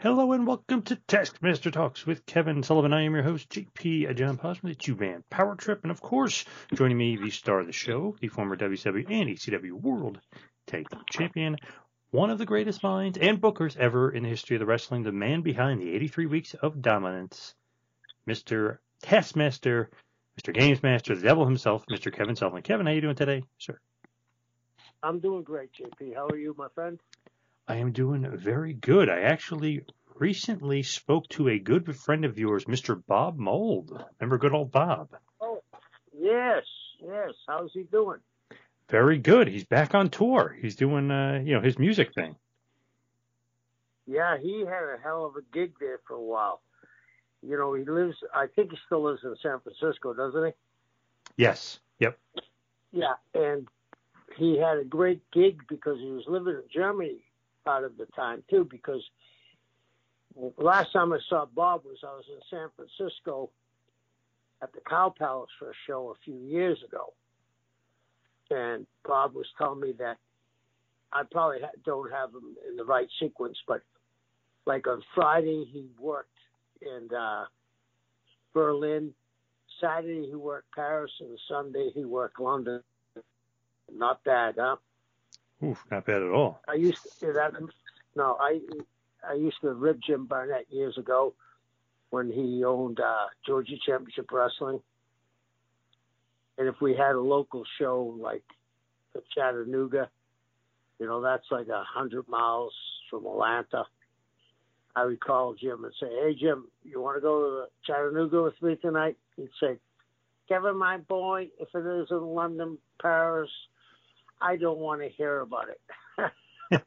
Hello and welcome to Taskmaster Talks with Kevin Sullivan. I am your host, JP John Posman, the two-man power trip. And of course, joining me, the star of the show, the former WCW and ECW World Tag Team Champion, one of the greatest minds and bookers ever in the history of the wrestling, the man behind the 83 weeks of dominance, Mr. Taskmaster, Mr. Games Master, the devil himself, Mr. Kevin Sullivan. Kevin, how you doing today, sir? I'm doing great, JP. How are you, my friend? I am doing very good. I actually recently spoke to a good friend of yours, Mr. Bob Mould. Remember good old Bob? Oh, yes. How's he doing? Very good. He's back on tour. He's doing, his music thing. Yeah, he had a hell of a gig there for a while. You know, I think he still lives in San Francisco, doesn't he? Yes. Yep. Yeah, and he had a great gig because he was living in Germany part of the time, too, because last time I saw Bob I was in San Francisco at the Cow Palace for a show a few years ago. And Bob was telling me that I probably don't have him in the right sequence, but like on Friday he worked in Berlin, Saturday he worked Paris, and Sunday he worked London. Not bad, huh? Oof, not bad at all. I used to do that. No, I used to rib Jim Barnett years ago when he owned Georgia Championship Wrestling. And if we had a local show like the Chattanooga, you know, that's like 100 miles from Atlanta, I would call Jim and say, "Hey, Jim, you want to go to the Chattanooga with me tonight?" He'd say, "Kevin, my boy, if it is in London, Paris, I don't want to hear about it."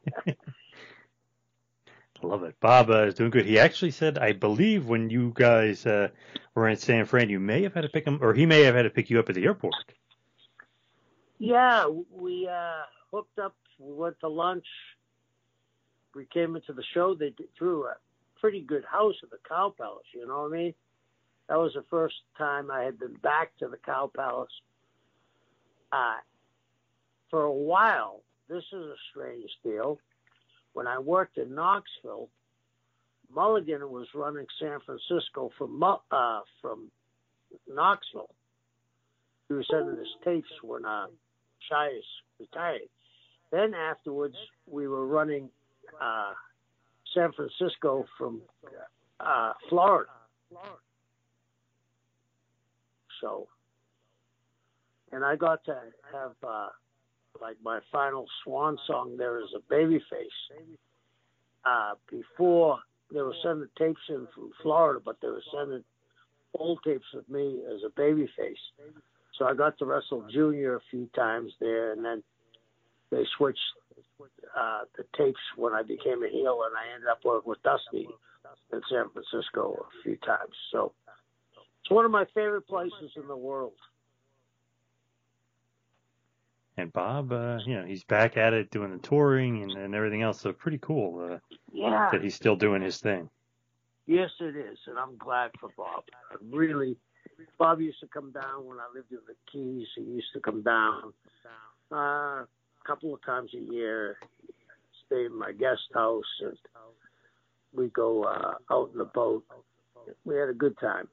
I love it. Bob is doing good. He actually said, I believe, when you guys were in San Fran, you may have had to pick him, or he may have had to pick you up at the airport. Yeah, we hooked up. We went to lunch. We came into the show. They threw a pretty good house at the Cow Palace, you know what I mean? That was the first time I had been back to the Cow Palace. For a while, this is a strange deal. When I worked in Knoxville, Mulligan was running San Francisco from Knoxville. He was sending his tapes when Shias retired. Then afterwards, we were running San Francisco from Florida. So, and I got to have like my final swan song there as a babyface. Before they were sending tapes in from Florida, but they were sending old tapes of me as a babyface. So I got to wrestle Junior a few times there, and then they switched the tapes when I became a heel, and I ended up working with Dusty in San Francisco a few times. So it's one of my favorite places in the world. And Bob, he's back at it doing the touring and everything else. So pretty cool that he's still doing his thing. Yes, it is. And I'm glad for Bob. Bob used to come down when I lived in the Keys. He used to come down a couple of times a year, stay in my guest house, and we go out in the boat. We had a good time.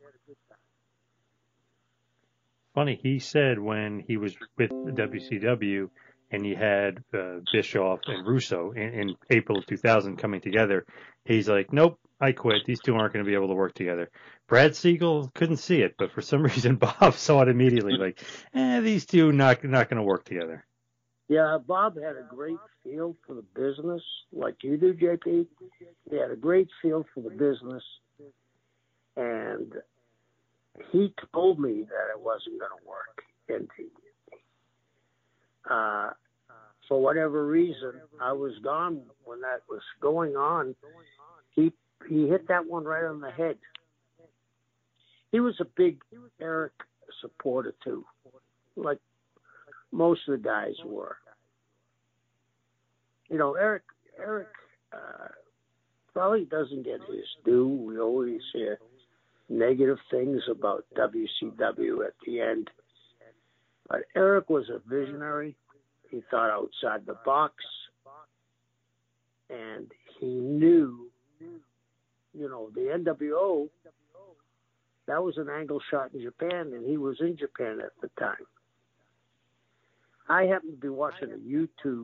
Funny, he said when he was with WCW and he had Bischoff and Russo in April of 2000 coming together, he's like, nope, I quit. These two aren't going to be able to work together. Brad Siegel couldn't see it, but for some reason Bob saw it immediately, like, these two not going to work together. Yeah, Bob had a great feel for the business, like you do, JP. He had a great feel for the business, and he told me that it wasn't going to work. And for whatever reason, I was gone when that was going on. He hit that one right on the head. He was a big Eric supporter, too, like most of the guys were. You know, Eric probably doesn't get his due. We always hear negative things about WCW at the end. But Eric was a visionary. He thought outside the box. And he knew NWO, that was an angle shot in Japan, and he was in Japan at the time. I happened to be watching a YouTube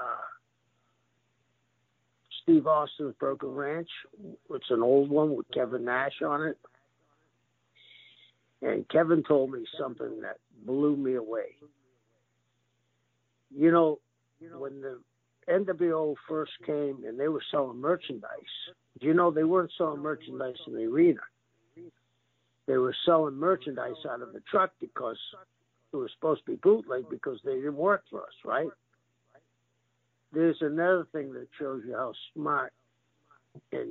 Steve Austin's Broken Ranch. It's an old one with Kevin Nash on it. And Kevin told me something that blew me away. You know, when the NWO first came and they were selling merchandise, you know, they weren't selling merchandise in the arena. They were selling merchandise out of the truck because it was supposed to be bootleg because they didn't work for us, right? There's another thing that shows you how smart and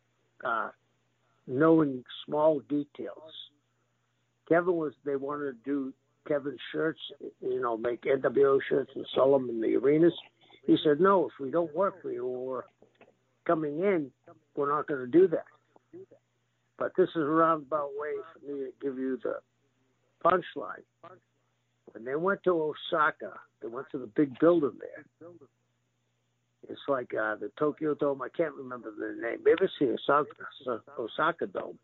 knowing small details. They wanted to do Kevin's shirts, you know, make NWO shirts and sell them in the arenas. He said, no, if we don't work for you or coming in, we're not going to do that. But this is a roundabout way for me to give you the punchline. When they went to Osaka, they went to the big building there. It's like the Tokyo Dome. I can't remember the name. Maybe it's the Osaka Dome.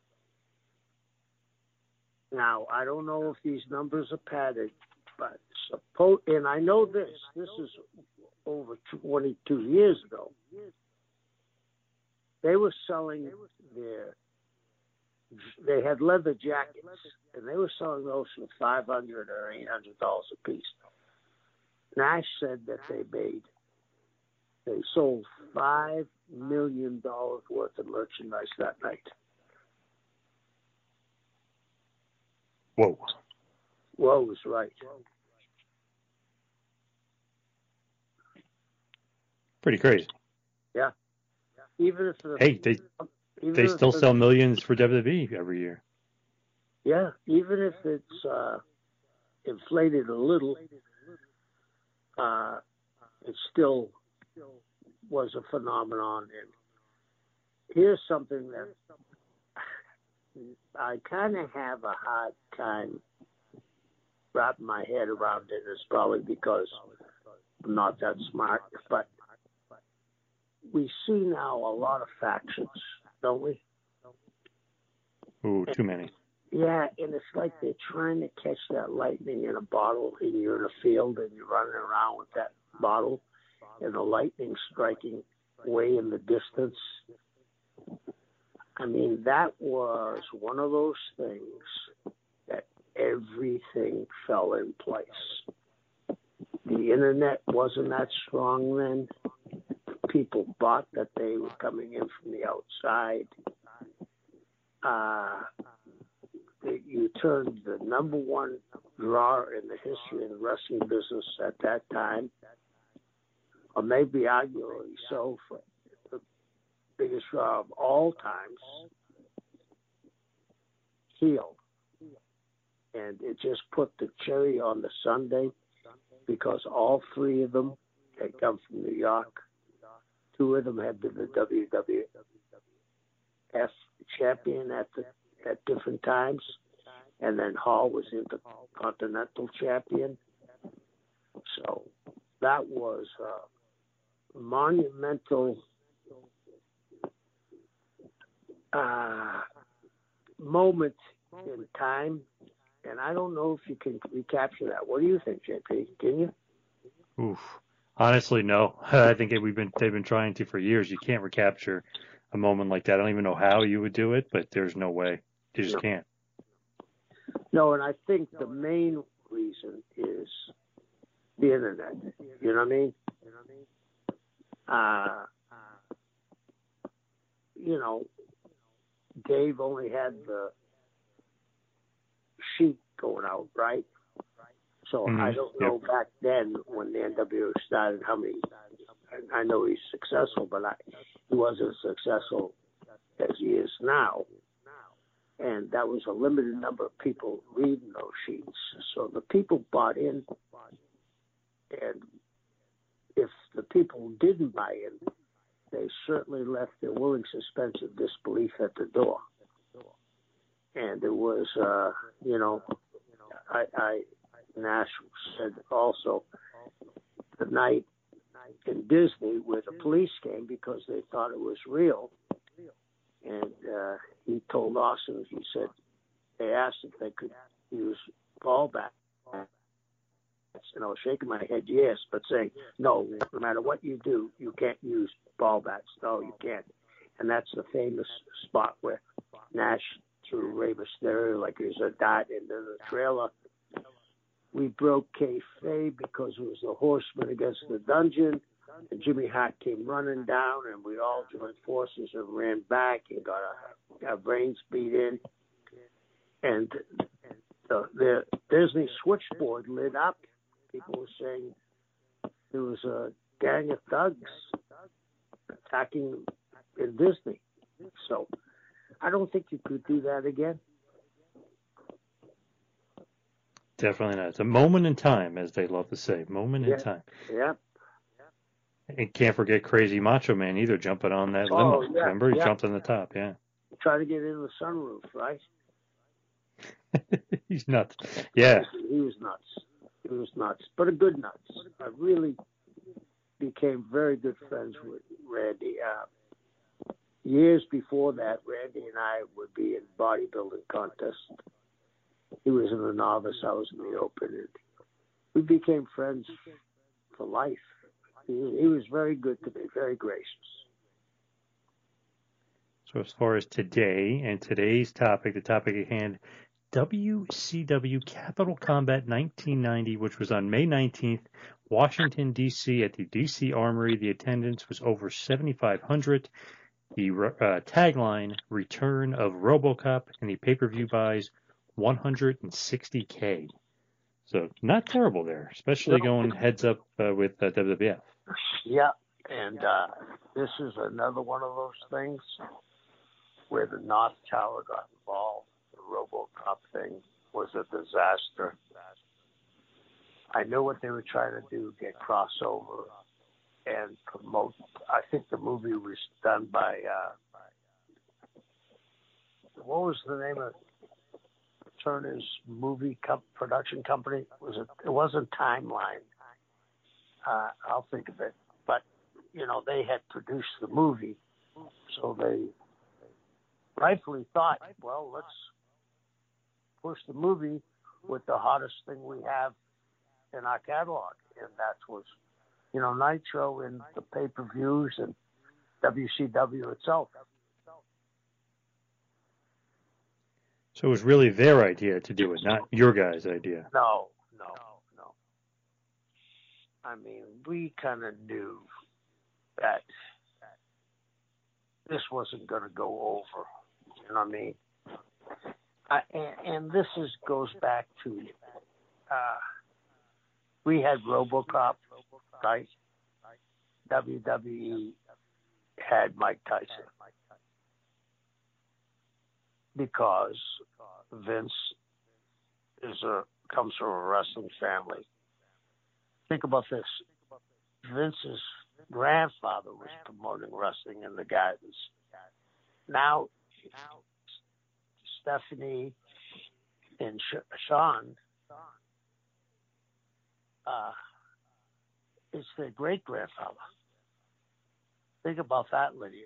Now, I don't know if these numbers are padded, but and I know this is over 22 years ago. They were selling they had leather jackets, and they were selling those for $500 or $800 a piece. Nash said that they sold $5 million worth of merchandise that night. Whoa. Whoa is right. Pretty crazy. Yeah. Even if they still sell millions for WWE every year. Yeah, even if it's inflated a little, it still was a phenomenon. And here's something that I kind of have a hard time wrapping my head around it. It's probably because I'm not that smart, but we see now a lot of factions, don't we? Ooh, too many. Yeah, and it's like they're trying to catch that lightning in a bottle, and you're in a field and you're running around with that bottle, and the lightning striking way in the distance. I mean, that was one of those things that everything fell in place. The internet wasn't that strong then. People thought that they were coming in from the outside. You turned the number one drawer in the history of the wrestling business at that time, or maybe arguably so, for the biggest draw of all times, heel. And it just put the cherry on the sundae because all three of them had come from New York. Two of them had been the WWF champion at different times, and then Hall was Intercontinental champion. So that was a monumental moment in time, and I don't know if you can recapture that. What do you think, JP? Can you? Oof. Honestly, no. I think they've been trying to for years. You can't recapture a moment like that. I don't even know how you would do it, but there's no way. You just can't. No, and I think the main reason is the internet. You know what I mean? You know, Dave only had the sheet going out, right? So I don't know back then when the NWO started how many. I know he's successful, but he wasn't as successful as he is now. And that was a limited number of people reading those sheets. So the people bought in, and if the people didn't buy in, they certainly left their willing suspension of disbelief at the door. And it was, you know, Nash said also the night in Disney where the police came because they thought it was real, and he told Austin, he said, they asked if they could use ball bats. And I was shaking my head, yes, but saying, no matter what you do, you can't use ball bats. No, you can't. And that's the famous spot where Nash threw Rey Mysterio like it was a dart into the trailer. We broke kayfabe because it was the Horseman against the Dungeon, and Jimmy Hart came running down, and we all joined forces and ran back and got our brains beat in. And the Disney switchboard lit up. People were saying there was a gang of thugs attacking in Disney. So I don't think you could do that again. Definitely not. It's a moment in time, as they love to say. Moment in time. Yeah. And can't forget Crazy Macho Man either, jumping on that limo. Yeah, Remember? He jumped on the top, yeah. Trying to get in the sunroof, right? He's nuts. Yeah. He was nuts. He was nuts, but a good nuts. I really became very good friends with Randy. Years before that, Randy and I would be in bodybuilding contests. He was in the novice, I was in the open. And we became friends for life. He was very good to me, very gracious. So as far as today and today's topic, the topic at hand, WCW Capital Combat 1990, which was on May 19th, Washington, D.C. at the D.C. Armory. The attendance was over 7,500. The tagline, Return of RoboCop, and the pay-per-view buys 160K. So not terrible there, especially going heads up with WWF. Yeah, and this is another one of those things where the North Tower got involved. The RoboCop thing was a disaster. I knew what they were trying to do, get crossover and promote. I think the movie was done by, what was the name of Turner's movie production company? It wasn't Timeline. I'll think of it. But, they had produced the movie, so they rightfully thought, well, let's push the movie with the hottest thing we have in our catalog. And that was, Nitro and the pay-per-views and WCW itself. So it was really their idea to do it, not your guys' idea. No. I mean, we kind of knew that this wasn't going to go over. You know what I mean? And this goes back to we had RoboCop, right? WWE had Mike Tyson because Vince comes from a wrestling family. Think about this. Vince's grandfather was promoting wrestling in the gardens. Now, Stephanie and Sean, it's their great-grandfather. Think about that lineage.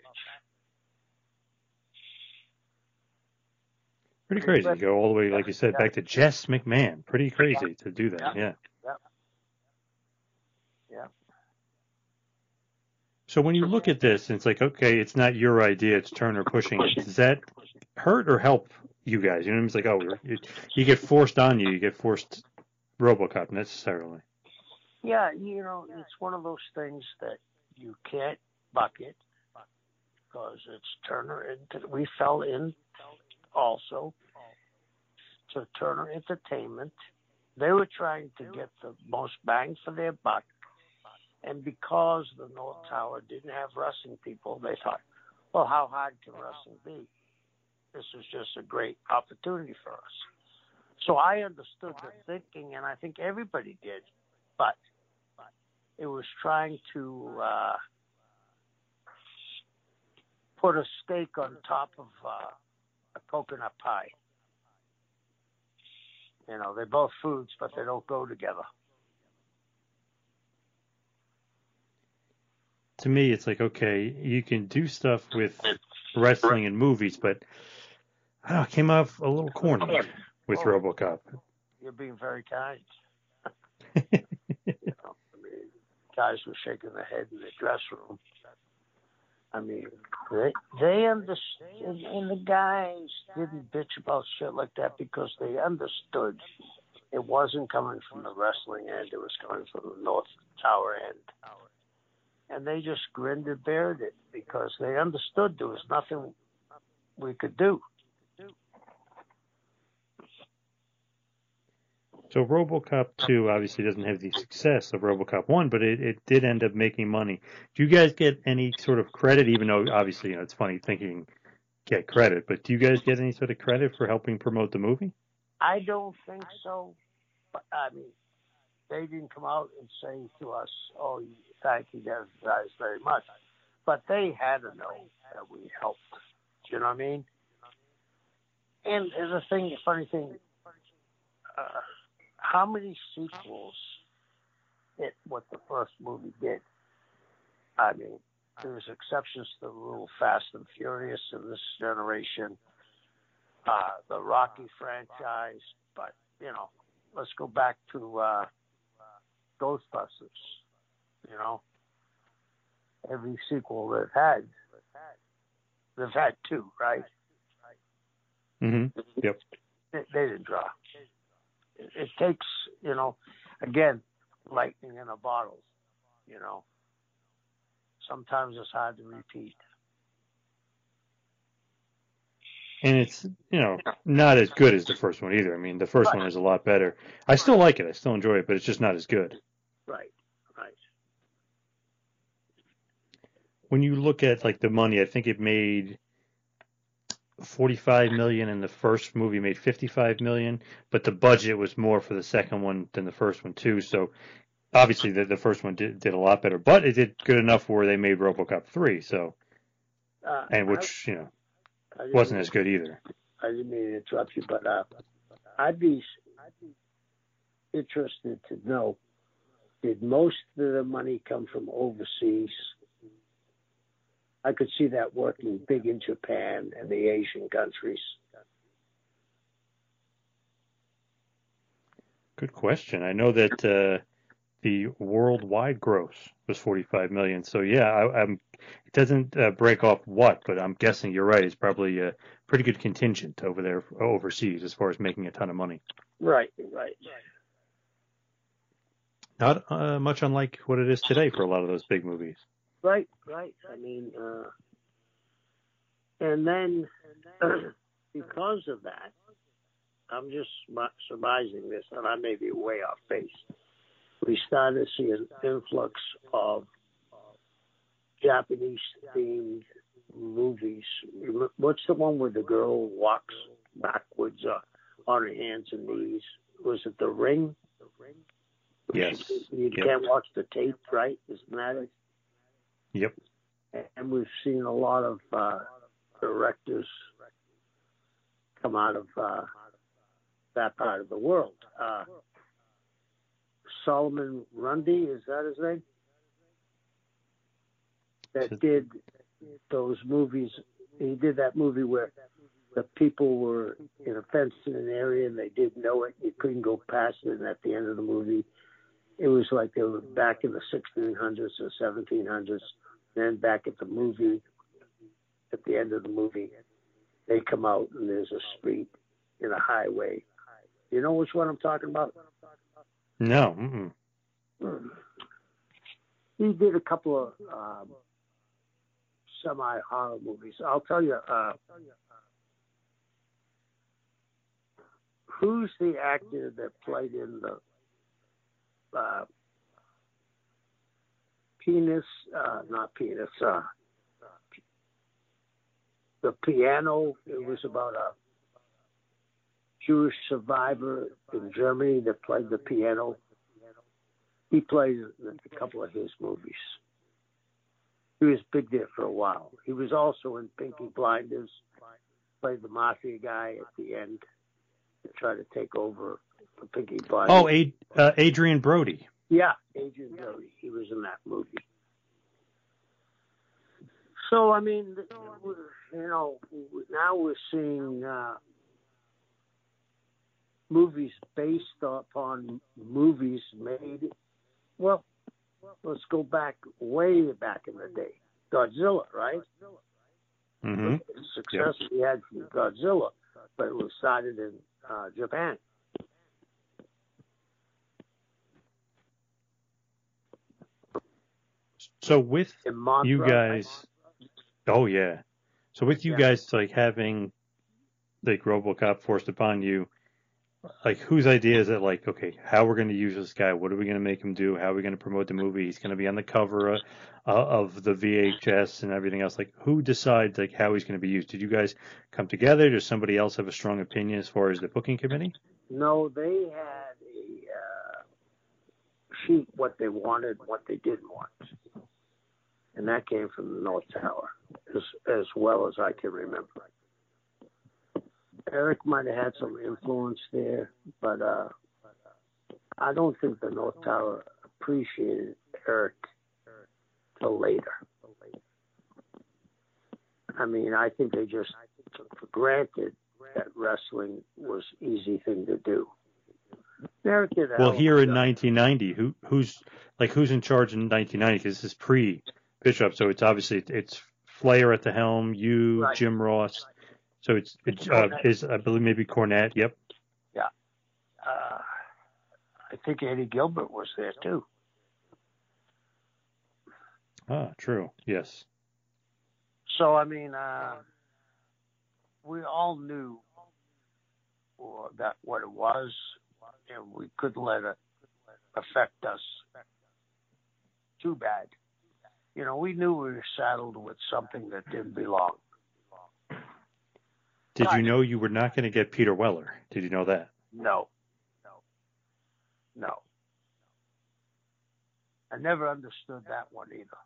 Pretty crazy. You go all the way, like you said, back to Jess McMahon. Pretty crazy to do that, yeah. So when you look at this, and it's like, okay, it's not your idea, it's Turner pushing it. Does that hurt or help you guys? You know what I mean? It's like, you get forced on you get forced RoboCop necessarily. Yeah, it's one of those things that you can't bucket because it's Turner. We fell in also to Turner Entertainment. They were trying to get the most bang for their buck. And because the North Tower didn't have wrestling people, they thought, well, how hard can wrestling be? This is just a great opportunity for us. So I understood the thinking, and I think everybody did. But it was trying to put a steak on top of a coconut pie. They're both foods, but they don't go together. To me, it's like, okay, you can do stuff with wrestling in movies, but I don't know, it came off a little corny with RoboCop. You're being very kind. I mean, guys were shaking their head in the dress room. I mean, they understood, and the guys didn't bitch about shit like that because they understood it wasn't coming from the wrestling end, it was coming from the North Tower end. And they just grinned and bared it because they understood there was nothing we could do. So RoboCop 2 obviously doesn't have the success of RoboCop 1, but it did end up making money. Do you guys get any sort of credit, even though obviously it's funny thinking get credit, but do you guys get any sort of credit for helping promote the movie? I don't think so. But, I mean, they didn't come out and say to us, oh, thank you guys very much. But they had to know that we helped. Do you know what I mean? And there's a funny thing, how many sequels hit what the first movie did? I mean, there's exceptions to the rule, Fast and Furious in this generation, the Rocky franchise, but, let's go back to Ghostbusters, every sequel they've had two, right? Mm-hmm. Yep. They didn't draw. It takes, again, lightning in a bottle, Sometimes it's hard to repeat. And it's, not as good as the first one either. I mean, the first one is a lot better. I still like it. I still enjoy it, but it's just not as good. Right. When you look at, the money, I think it made $45 million and the first movie made $55 million, but the budget was more for the second one than the first one, too. So, obviously, the first one did a lot better, but it did good enough where they made RoboCop 3, so, and which, wasn't as good either. I didn't mean to interrupt you, but I'd be interested to know, did most of the money come from overseas? I could see that working big in Japan and the Asian countries. Good question. I know that the worldwide gross was $45 million. So yeah, it doesn't break off what, but I'm guessing you're right. It's probably a pretty good contingent over there overseas as far as making a ton of money. Right. Not much unlike what it is today for a lot of those big movies. Right. I mean, and then because of that, I'm just surmising this, and I may be way off base. We started to see an influx of Japanese-themed movies. What's the one where the girl walks backwards on her hands and knees? Was it The Ring? Yes. You can't watch the tape, right? Isn't that it? Yep. And we've seen a lot of directors come out of that part of the world. Solomon Grundy, is that his name? That did those movies. He did that movie where the people were in a fenced-in area and they didn't know it. You couldn't go past it. And at the end of the movie, it was like they were back in the 1600s or 1700s. Then back at the movie, at the end of the movie, they come out and there's a street in a highway. You know which one I'm talking about? No. He did a couple of semi-horror movies. I'll tell you, who's the actor that played in the the Piano? It was about a Jewish survivor in Germany that played the piano. He played in a couple of his movies. He was big there for a while. He was also in Pinky Blinders, played the mafia guy at the end to try to take over the Pinky Blinders. Oh, Adrian Brody. Yeah, Adrian Brody. He was in that movie. So, I mean, now we're seeing movies based upon movies made. Well, let's go way back in the day. Godzilla, right? Mm-hmm. The success we had from Godzilla, but it was started in Japan. So with Mothra, you guys, right? Oh yeah. So with you guys, like having like RoboCop forced upon you, like whose idea is it? Like, okay, how we're going to use this guy? What are we going to make him do? How are we going to promote the movie? He's going to be on the cover of the VHS and everything else. Like, who decides like how he's going to be used? Did you guys come together? Does somebody else have a strong opinion as far as the booking committee? No, they had a sheet what they wanted, what they didn't want, and that came from the North Tower, as well as I can remember. Eric might have had some influence there, but I don't think the North Tower appreciated Eric till later. I mean, I think they just took for granted that wrestling was an easy thing to do. Eric did well, here in 1990, who's in charge in 1990? Because this is pre-Bishop, so it's obviously it's Flair at the helm, right. Jim Ross. So it's is I believe maybe Cornette. Yep. Yeah. I think Eddie Gilbert was there too. Ah, true. Yes. So I mean, we all knew that what it was, and we couldn't let it affect us too bad. We knew we were saddled with something that didn't belong. Did you know you were not going to get Peter Weller? Did you know that? No. I never understood that one either.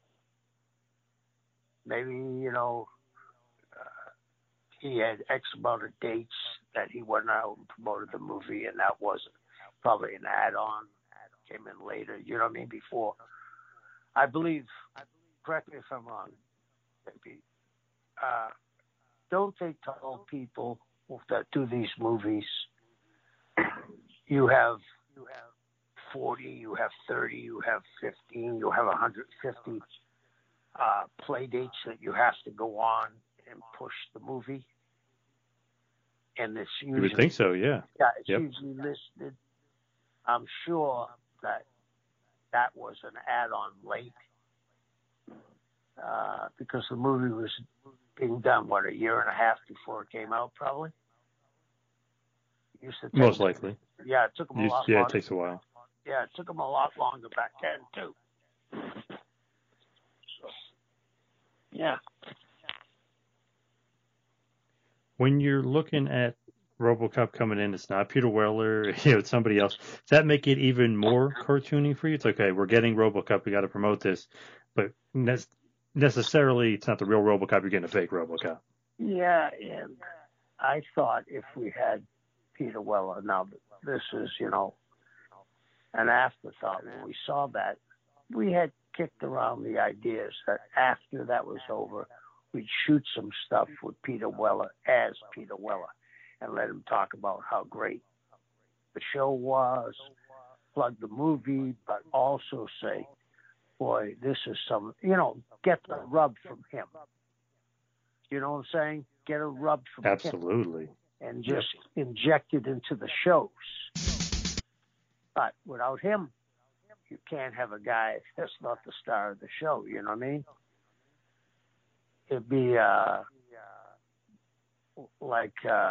Maybe, he had X amount of dates that he went out and promoted the movie, and that wasn't probably an add-on. Came in later, you know what I mean, before. I believe, correct me if I'm wrong, maybe, don't they tell people that do these movies, you have 40, you have 30, you have 15, you have 150 play dates that you have to go on and push the movie? And it's usually... You would think so, yeah. Yeah, it's usually listed. I'm sure that was an add-on late because the movie was being done, a year and a half before it came out, probably? Most likely. Yeah, it took them a lot longer. Yeah, it takes a while. Yeah, it took them a lot longer back then, too. So, yeah. When you're looking at RoboCop coming in, it's not Peter Weller, it's somebody else. Does that make it even more cartoony for you? It's okay, we're getting RoboCop, we got to promote this, but necessarily it's not the real RoboCop, you're getting a fake RoboCop. Yeah, and I thought if we had Peter Weller, now this is, an afterthought. When we saw that, we had kicked around the ideas that after that was over, we'd shoot some stuff with Peter Weller as Peter Weller and let him talk about how great the show was, plug the movie, but also say, boy, this is get the rub from him. You know what I'm saying? Get a rub from Absolutely. him. And just inject it into the shows. But without him, you can't have a guy that's not the star of the show, you know what I mean? It'd be like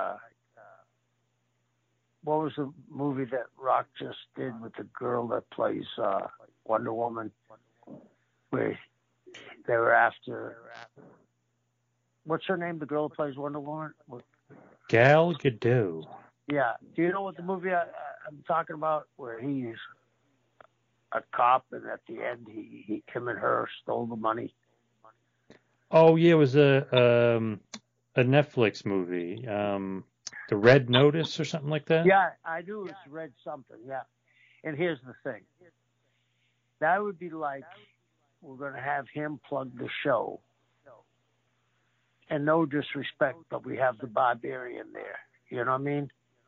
what was the movie that Rock just did with the girl that plays Wonder Woman, where they were after, what's her name, the girl that plays Wonder Woman? Gal Gadot. Yeah. Do you know what the movie I'm talking about, where he's a cop and at the end him and her stole the money? Oh yeah, it was a Netflix movie, The Red Notice or something like that. Yeah, I knew it was Red something. Yeah, and here's the thing: that would be like we're going to have him plug the show, And no disrespect, but we have the Barbarian there. You know what I mean?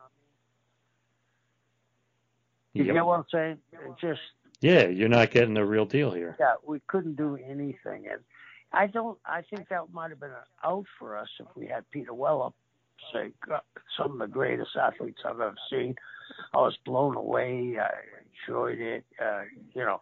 You Yep. get what I'm saying? It just Yeah, you're not getting the real deal here. yeah, we couldn't do anything, and I think that might have been an out for us if we had Peter Weller, say some of the greatest athletes I've ever seen. I was blown away. I enjoyed it. You know,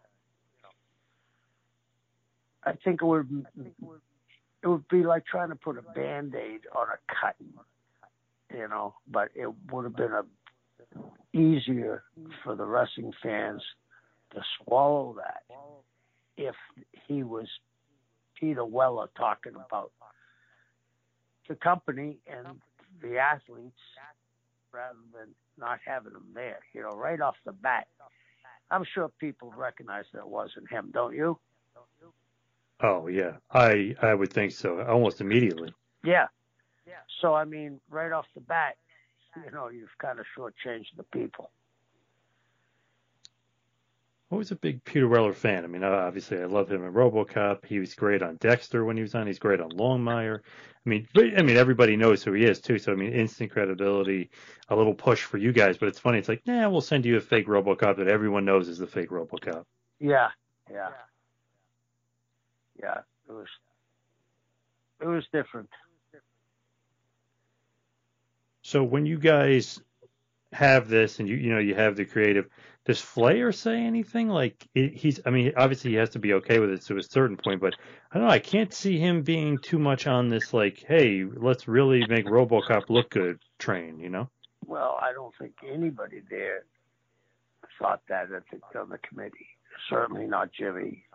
I think it would be like trying to put a Band-Aid on a cut, you know, but it would have been easier for the wrestling fans to swallow that if he was Peter Weller talking about the company and the athletes rather than not having them there, you know, right off the bat. I'm sure people recognize that it wasn't him, don't you? Oh, yeah. I would think so, almost immediately. Yeah. So, I mean, right off the bat, you know, you've kind of shortchanged the people. I was a big Peter Weller fan. I mean, obviously, I love him in RoboCop. He was great on Dexter when he was on. He's great on Longmire. I mean, everybody knows who he is too. So, I mean, instant credibility, a little push for you guys. But it's funny. It's like, we'll send you a fake RoboCop that everyone knows is the fake RoboCop. Yeah. It was different. So when you guys have this and you have the creative, does Flair say anything? Like obviously he has to be okay with it to a certain point, but I don't know, I can't see him being too much on this like, hey, let's really make RoboCop look good train, you know? Well, I don't think anybody there thought that on the committee. Certainly not Jimmy.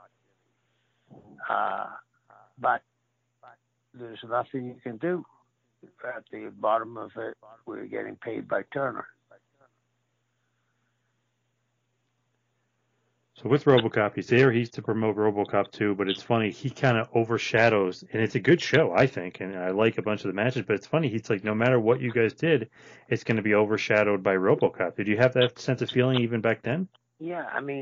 But there's nothing you can do. At the bottom of it, we're getting paid by Turner. So with RoboCop, he's there. He's to promote RoboCop 2, but it's funny. He kind of overshadows, and it's a good show, I think, and I like a bunch of the matches, but it's funny. He's like, no matter what you guys did, it's going to be overshadowed by RoboCop. Did you have that sense of feeling even back then? Yeah, I mean,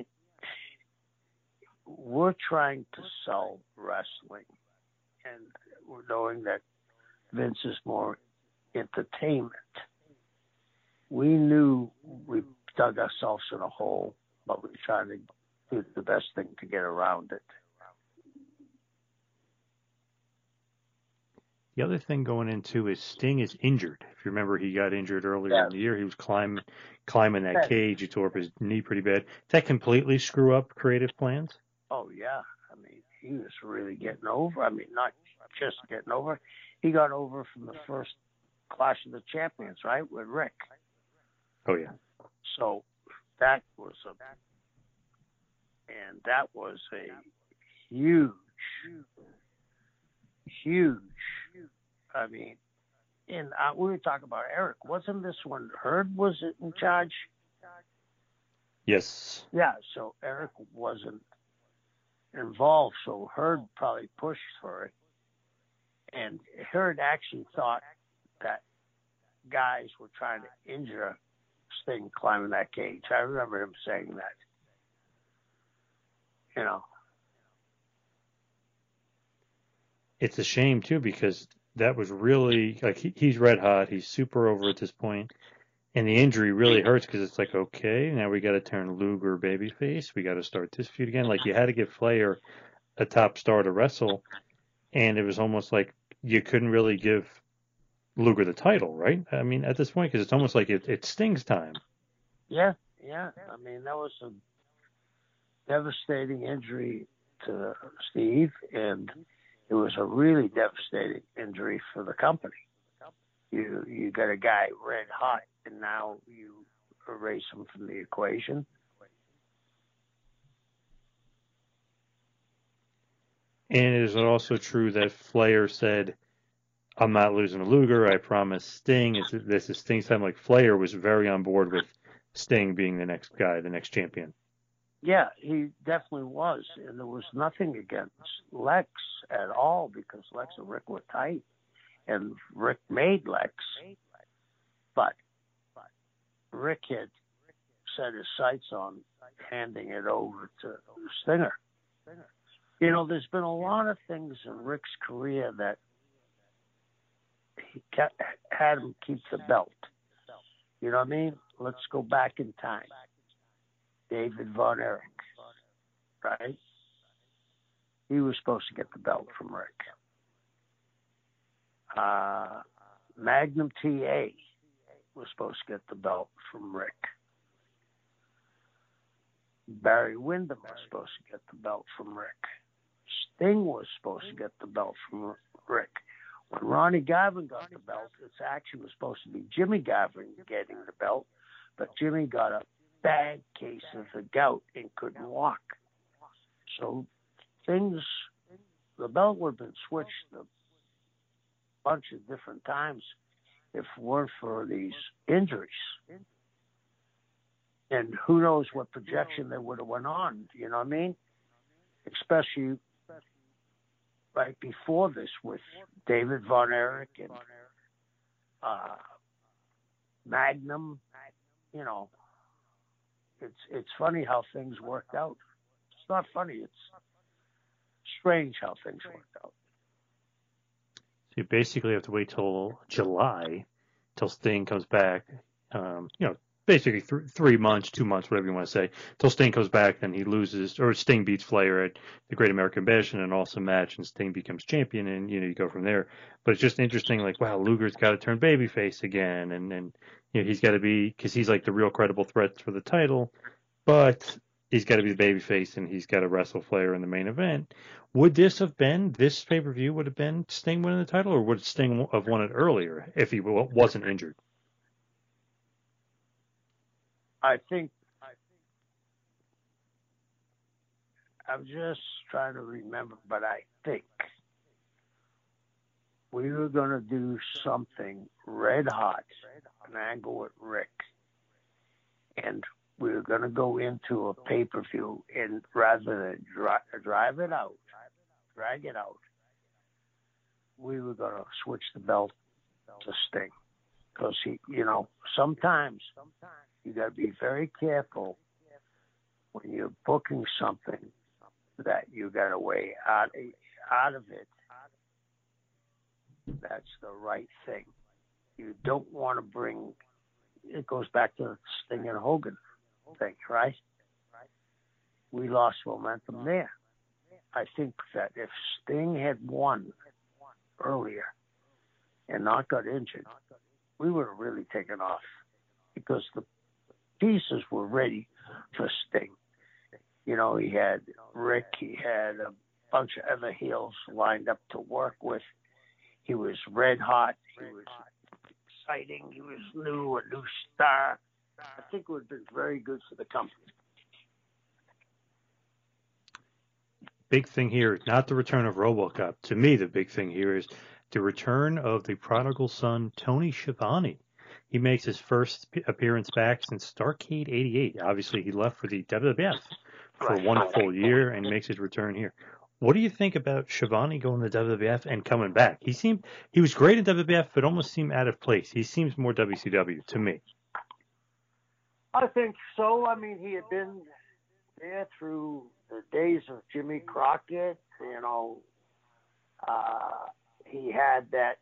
we're trying to sell wrestling, and we're knowing that Vince is more entertainment. We knew we dug ourselves in a hole, but we're trying to do the best thing to get around it. The other thing going into is Sting is injured. If you remember, he got injured earlier in the year. He was climbing that cage. He tore up his knee pretty bad. Did that completely screw up creative plans? Oh, yeah. I mean, he was really getting over. I mean, not just getting over. He got over from the first Clash of the Champions, right, with Rick. Oh, yeah. So that was a huge, I mean, and we were talking about Eric. Wasn't this when Herd was in charge? Yes. Yeah, so Eric wasn't involved, so Herd probably pushed for it. And Herd actually thought that guys were trying to injure Sting climbing that cage. I remember him saying that. You know. It's a shame, too, because that was really, like, he's red hot. He's super over at this point. And the injury really hurts because it's like, okay, now we got to turn Luger babyface. We got to start this feud again. Like, you had to give Flair a top star to wrestle. And it was almost like you couldn't really give Luger the title, right? I mean, at this point, because it's almost like it's Sting's time. Yeah. I mean, that was a devastating injury to Steve, and it was a really devastating injury for the company. You got a guy red hot, and now you erase him from the equation. And is it also true that Flair said, I'm not losing to Luger, I promise Sting, this is Sting's time? Like, Flair was very on board with Sting being the next guy, the next champion. Yeah, he definitely was. And there was nothing against Lex at all because Lex and Rick were tight. And Rick made Lex. But Rick had set his sights on handing it over to Stinger. You know, there's been a lot of things in Rick's career that had him keep the belt. You know what I mean? Let's go back in time. David Von Erich, right? He was supposed to get the belt from Rick. Magnum TA was supposed to get the belt from Rick. Barry Windham was supposed to get the belt from Rick. Sting was supposed to get the belt from Rick. When Ronnie Garvin got the belt, it actually was supposed to be Jimmy Garvin getting the belt, but Jimmy got a bad case of the gout and couldn't walk. So the belt would have been switched a bunch of different times if it weren't for these injuries. And who knows what projection they would have went on, you know what I mean? Especially right before this with David Von Erich and Magnum, you know. It's funny how things worked out. It's not funny, it's strange how things worked out. So you basically have to wait till July, till Sting comes back. Basically 3 months, 2 months, whatever you want to say, till Sting comes back. Then he loses, or Sting beats Flair at the Great American Bash in an awesome match, and Sting becomes champion, and you go from there. But it's just interesting, like, wow, Luger's got to turn babyface again, and he's got to be, because he's like the real credible threat for the title, but he's got to be the babyface, and he's got to wrestle Flair in the main event. Would this pay-per-view would have been Sting winning the title, or would Sting have won it earlier if he wasn't injured? I think I'm just trying to remember, but I think we were going to do something red hot, an angle with Rick, and we were going to go into a pay-per-view, and rather than drag it out, we were going to switch the belt to Sting, because he, sometimes you got to be very careful when you're booking something that you got to weigh out of it. That's the right thing. You don't want to bring. It goes back to Sting and Hogan thing, right? We lost momentum there. I think that if Sting had won earlier and not got injured, we would have really taken off, because the pieces were ready for Sting. He had Rick, he had a bunch of other heels lined up to work with. He was red hot, he was exciting, he was a new star. I think it would have been very good for the company. Big thing here, not the return of RoboCop. To me, the big thing here is the return of the prodigal son, Tony Schiavone. He makes his first appearance back since Starrcade '88. Obviously, he left for the WWF for 1 full year and makes his return here. What do you think about Schiavone going to WWF and coming back? He was great in WWF, but almost seemed out of place. He seems more WCW to me. I think so. I mean, he had been there through the days of Jimmy Crockett. He had that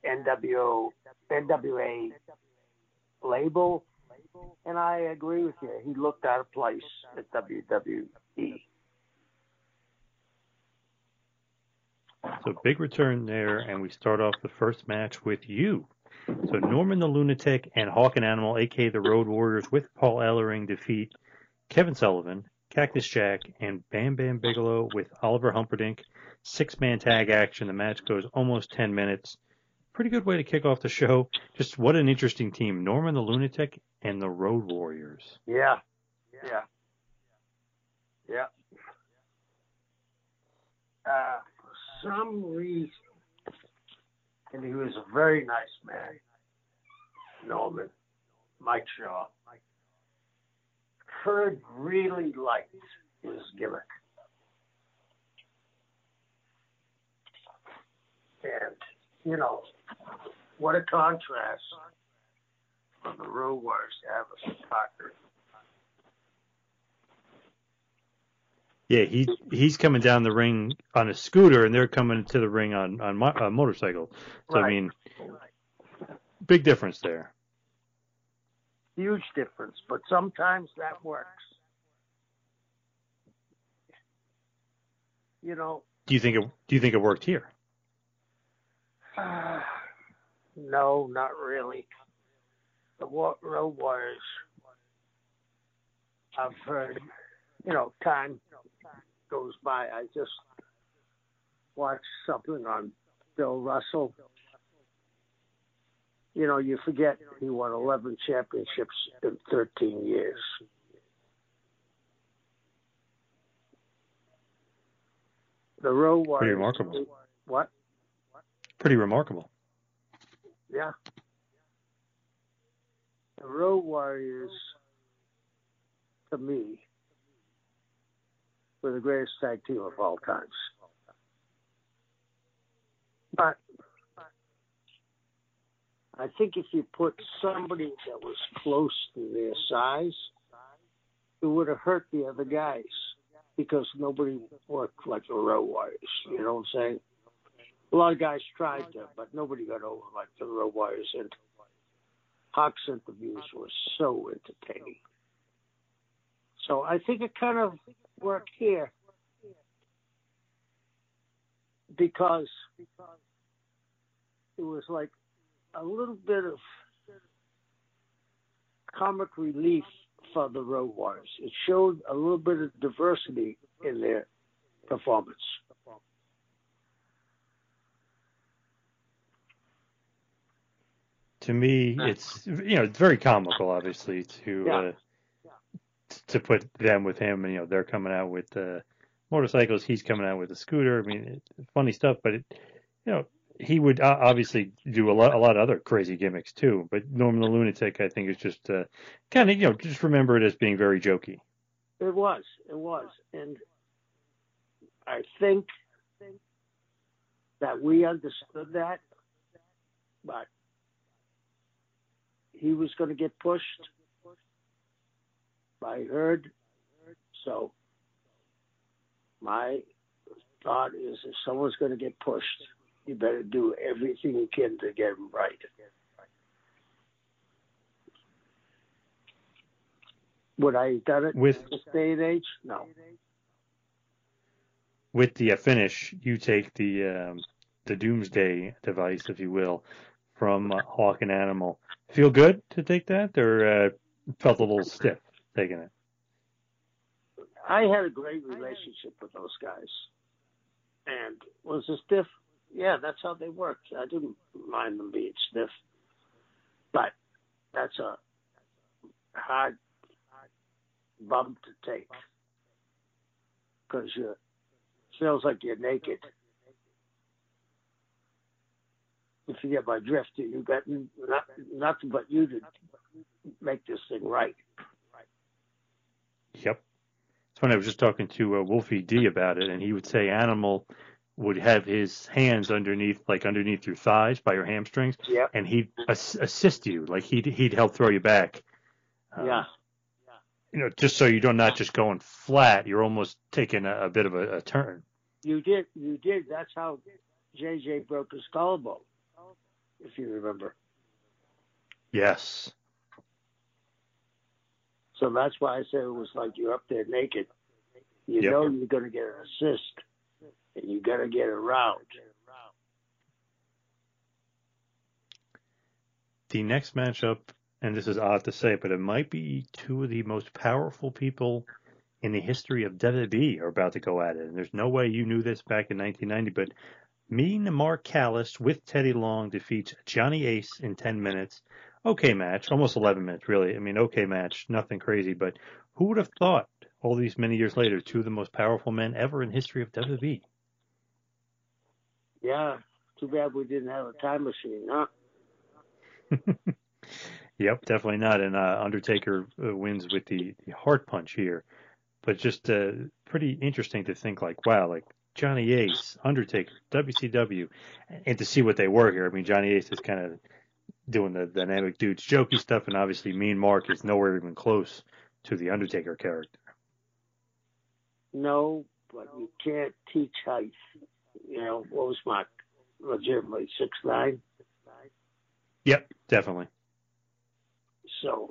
NWA label, and I agree with you. He looked out of place at WWE. So big return there, and we start off the first match with you. So Norman the Lunatic and Hawk and Animal, a.k.a. the Road Warriors, with Paul Ellering, defeat Kevin Sullivan, Cactus Jack, and Bam Bam Bigelow with Oliver Humperdinck. 6-man tag action. The match goes almost 10 minutes. Pretty good way to kick off the show. Just what an interesting team. Norman the Lunatic and the Road Warriors. Yeah. For some reason, and he was a very nice man, Norman, Mike Shaw. Kurt really liked his gimmick. And, what a contrast from the Road Warriors to have a partner. Yeah, he's coming down the ring on a scooter, and they're coming to the ring on a motorcycle. So, Right. I mean, big difference there. Huge difference, but sometimes that works. You know. Do you think it worked here? No, not really. The Road Warriors, I've heard, time goes by. I just watched something on Bill Russell. You forget he won 11 championships in 13 years. The Road Warriors. Pretty remarkable. What? Pretty remarkable. Yeah. The Road Warriors, to me, were the greatest tag team of all times. But I think if you put somebody that was close to their size, it would have hurt the other guys because nobody worked like the Road Warriors. You know what I'm saying? A lot of guys tried to, but nobody got over like the Road Warriors. And Hawk's interviews were so entertaining. So I think it kind of worked here because it was like a little bit of comic relief for the Road Warriors. It showed a little bit of diversity in their performance. To me, it's very comical, obviously, to put them with him. And they're coming out with motorcycles. He's coming out with a scooter. I mean, it's funny stuff, but he would obviously do a lot of other crazy gimmicks too. But Norman the Lunatic, I think, is just kind of just remember it as being very jokey. It was, and I think that we understood that, but he was going to get pushed by Herd. So my thought is if someone's going to get pushed, you better do everything you can to get him right. Would I have done it with this day and age? No. With the finish, you take the Doomsday device, if you will, from Hawk and Animal. Feel good to take that, or felt a little stiff taking it? I had a great relationship with those guys. And was it stiff? Yeah, that's how they worked. I didn't mind them being stiff. But that's a hard bump to take. Because it feels like you're naked. If you get my drift, you got nothing but you to make this thing right. Yep. It's funny, I was just talking to Wolfie D about it, and he would say Animal would have his hands underneath your thighs by your hamstrings, yep. And he'd assist you, like he'd help throw you back. Yeah. Just so you're not just going flat, you're almost taking a bit of a turn. You did. That's how JJ broke his collarbone, if you remember. Yes. So that's why I said it was like you're up there naked. You yep. know you're going to get an assist, and you got to get around. The next matchup, and this is odd to say, but it might be two of the most powerful people in the history of WWE are about to go at it. And there's no way you knew this back in 1990, but Mean Mark Callis with Teddy Long defeats Johnny Ace in 10 minutes. Okay match, almost 11 minutes, really. I mean, okay match, nothing crazy, but who would have thought all these many years later, two of the most powerful men ever in history of WWE? Yeah, too bad we didn't have a time machine, huh? Yep, definitely not. And Undertaker wins with the heart punch here. But just pretty interesting to think wow, Johnny Ace, Undertaker, WCW, and to see what they were here. I mean, Johnny Ace is kind of doing the dynamic dudes jokey stuff, and obviously Mean Mark is nowhere even close to the Undertaker character. No, but you can't teach height. What was Mark? Legitimately 6'9"? Yep. Definitely. So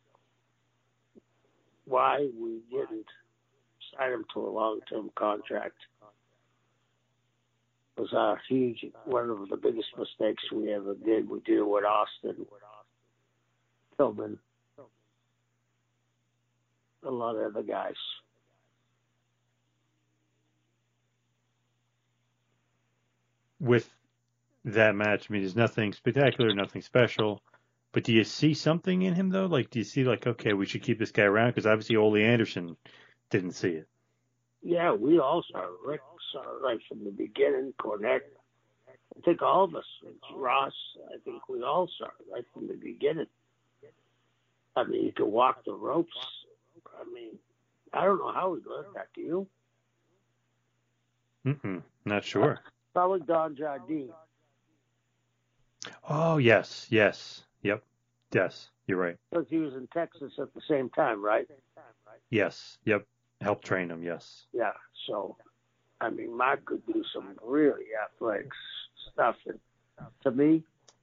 why we didn't sign him to a long-term contract was one of the biggest mistakes we ever did. We did it with Austin, Tillman, a lot of other guys. With that match, I mean, there's nothing spectacular, nothing special. But do you see something in him, though? Like, do you see, like, okay, we should keep this guy around? Because obviously Ole Anderson didn't see it. Yeah, we all saw it. Rick saw it right from the beginning. Cornette. I think all of us. Ross, I think we all saw it right from the beginning. I mean, you could walk the ropes. I mean, I don't know how he learned that. Do you? Not sure. Probably Don Jardine. Oh, yes. Yep. Yes, you're right. Because he was in Texas at the same time, right? Yes. Yep. Help train him, yes. Yeah. So, I mean, Mark could do some really athletic stuff. And to me,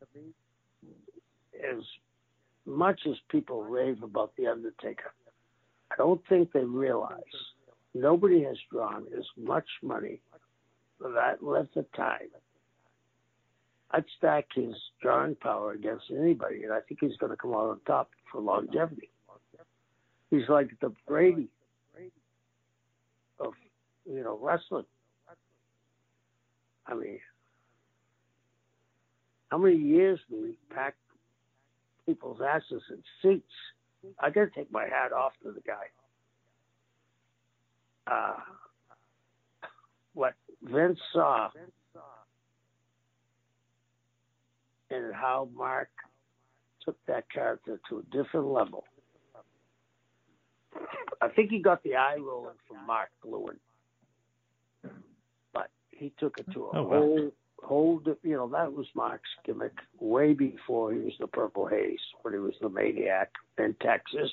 as much as people rave about The Undertaker, I don't think they realize nobody has drawn as much money for that length of time. I'd stack his drawing power against anybody, and I think he's going to come out on top for longevity. He's like the Brady of, wrestling. I mean, how many years do we pack people's asses in seats? I got to take my hat off to the guy. What Vince saw and how Mark took that character to a different level. I think he got the eye rolling from Mark Lewin, but he took it to a whole, that was Mark's gimmick way before he was the Purple Haze, when he was the Maniac in Texas.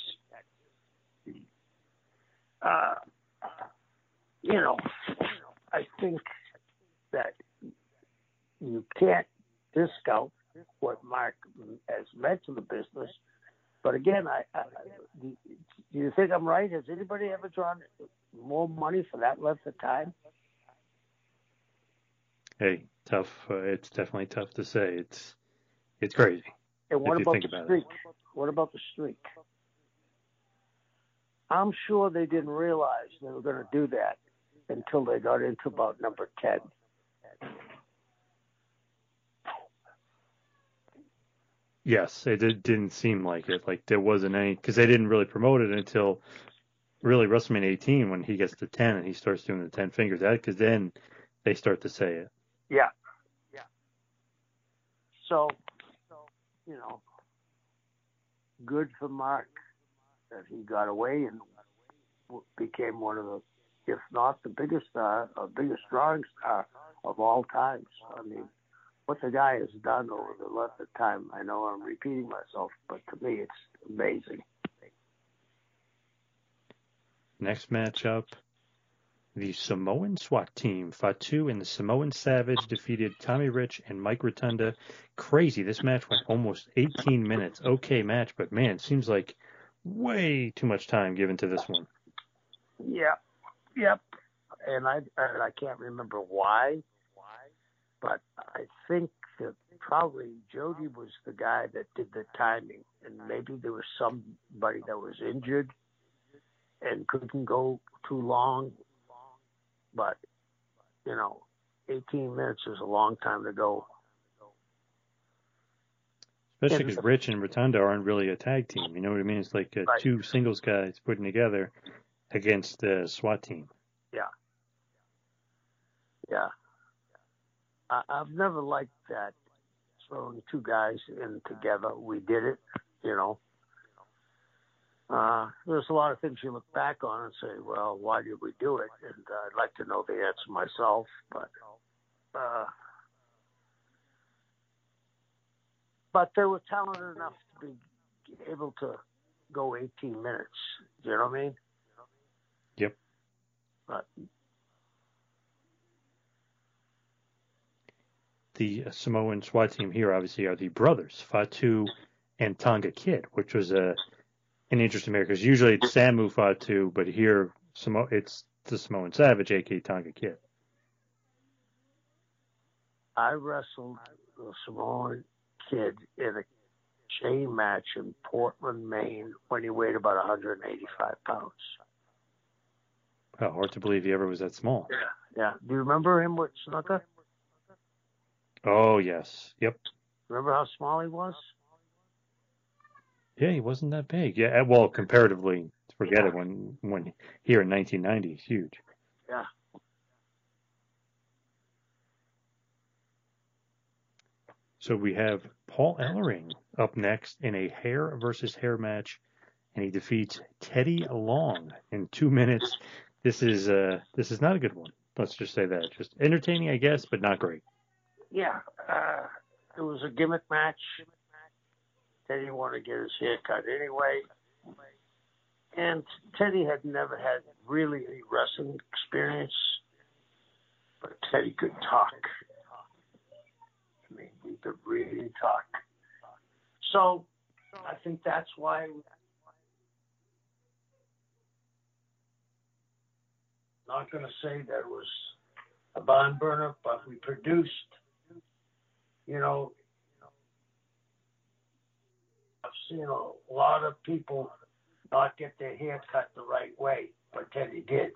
I think that you can't discount what Mark has meant to the business. But again, do you think I'm right? Has anybody ever drawn more money for that length of time? Hey, tough. It's definitely tough to say. It's crazy. And what about the streak? What about the streak? I'm sure they didn't realize they were going to do that until they got into about number 10. Yes, it didn't seem like it. Like there wasn't any, because they didn't really promote it until really WrestleMania 18 when he gets to 10 and he starts doing the 10 fingers. Because then they start to say it. Yeah. So, good for Mark that he got away and became one of the, if not the biggest drawing star of all times. I mean, what the guy has done over the length of time, I know I'm repeating myself, but to me, it's amazing. Next matchup, the Samoan SWAT team, Fatu and the Samoan Savage, defeated Tommy Rich and Mike Rotunda. Crazy. This match went almost 18 minutes. Okay match, but man, it seems like way too much time given to this one. Yep. And I can't remember why, but I think that probably Jody was the guy that did the timing, and maybe there was somebody that was injured and couldn't go too long. But, 18 minutes is a long time to go. Especially because Rich and Rotunda aren't really a tag team. You know what I mean? It's like two singles guys putting together against the SWAT team. Yeah. I've never liked that, throwing two guys in together. We did it, There's a lot of things you look back on and say, well, why did we do it? And I'd like to know the answer myself, but they were talented enough to be able to go 18 minutes. Do you know what I mean? Yep. But the Samoan SWAT team here, obviously, are the brothers, Fatu and Tonga Kid, which was an interesting matter because usually it's Samu Fatu, but here it's the Samoan Savage, a.k.a. Tonga Kid. I wrestled the Samoan Kid in a chain match in Portland, Maine, when he weighed about 185 pounds. Well, hard to believe he ever was that small. Yeah. Do you remember him with Snuka? Oh, yes. Yep. Remember how small he was? Yeah, he wasn't that big. Yeah, well, comparatively, forget it, when here in 1990, he's huge. Yeah. So we have Paul Ellering up next in a hair versus hair match, and he defeats Teddy Long in 2 minutes. This is not a good one. Let's just say that. Just entertaining, I guess, but not great. Yeah. It was a gimmick match. Teddy wanted to get his hair cut anyway. And Teddy had never had really any wrestling experience, but Teddy could talk. I mean, he could really talk. So I think that's why. Not going to say that it was a barn burner, but we produced, I've seen a lot of people not get their hair cut the right way, but Teddy did.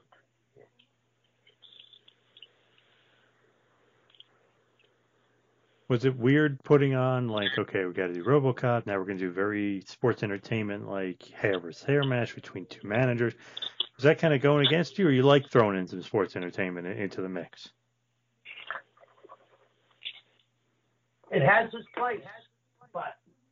Was it weird putting on, like, okay, we got to do RoboCop, now we're going to do very sports entertainment, like hair versus hair match between two managers? Was that kind of going against you, or you like throwing in some sports entertainment into the mix? It has its place, but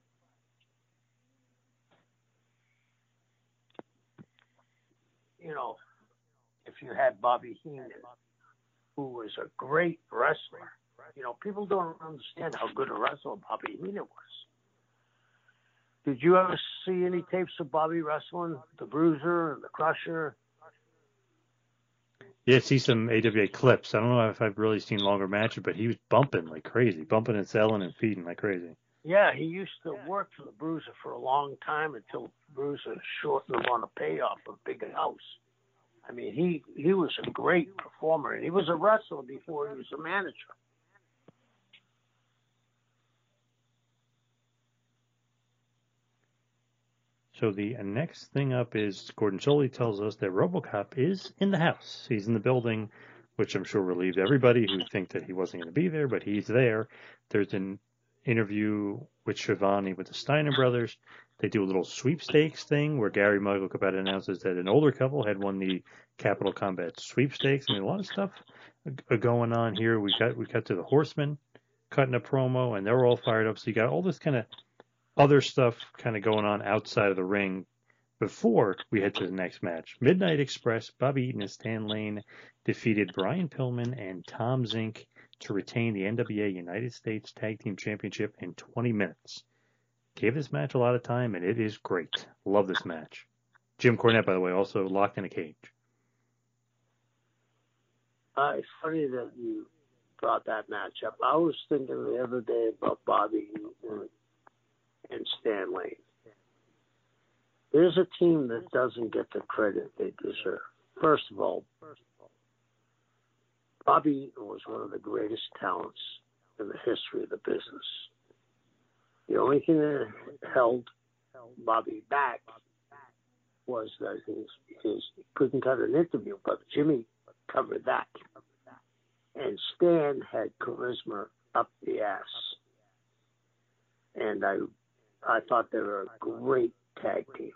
if you had Bobby Heenan, who was a great wrestler, people don't understand how good a wrestler Bobby Heenan was. Did you ever see any tapes of Bobby wrestling, the Bruiser and the Crusher? Yeah, see some AWA clips. I don't know if I've really seen longer matches, but he was bumping like crazy, bumping and selling and feeding like crazy. Yeah, he used to work for the Bruiser for a long time until Bruiser shortened him on a payoff of Big House. I mean, he was a great performer, and he was a wrestler before he was a manager. So the next thing up is Gordon Solie tells us that RoboCop is in the house. He's in the building, which I'm sure relieved everybody who think that he wasn't going to be there, but he's there. There's an interview with Shivani with the Steiner brothers. They do a little sweepstakes thing where Gary Michael Cabot announces that an older couple had won the Capital Combat sweepstakes. I mean, a lot of stuff going on here. We cut to the Horsemen cutting a promo, and they're all fired up. So you got all this kind of other stuff kind of going on outside of the ring before we head to the next match. Midnight Express, Bobby Eaton and Stan Lane defeated Brian Pillman and Tom Zink to retain the NWA United States Tag Team Championship in 20 minutes. Gave this match a lot of time, and it is great. Love this match. Jim Cornette, by the way, also locked in a cage. It's funny that you brought that match up. I was thinking the other day about Bobby and Stan Lane. There's a team that doesn't get the credit they deserve. First of all, Bobby was one of the greatest talents in the history of the business. The only thing that held Bobby back was that he couldn't cut an interview, but Jimmy covered that. And Stan had charisma up the ass. And I thought they were a great tag team.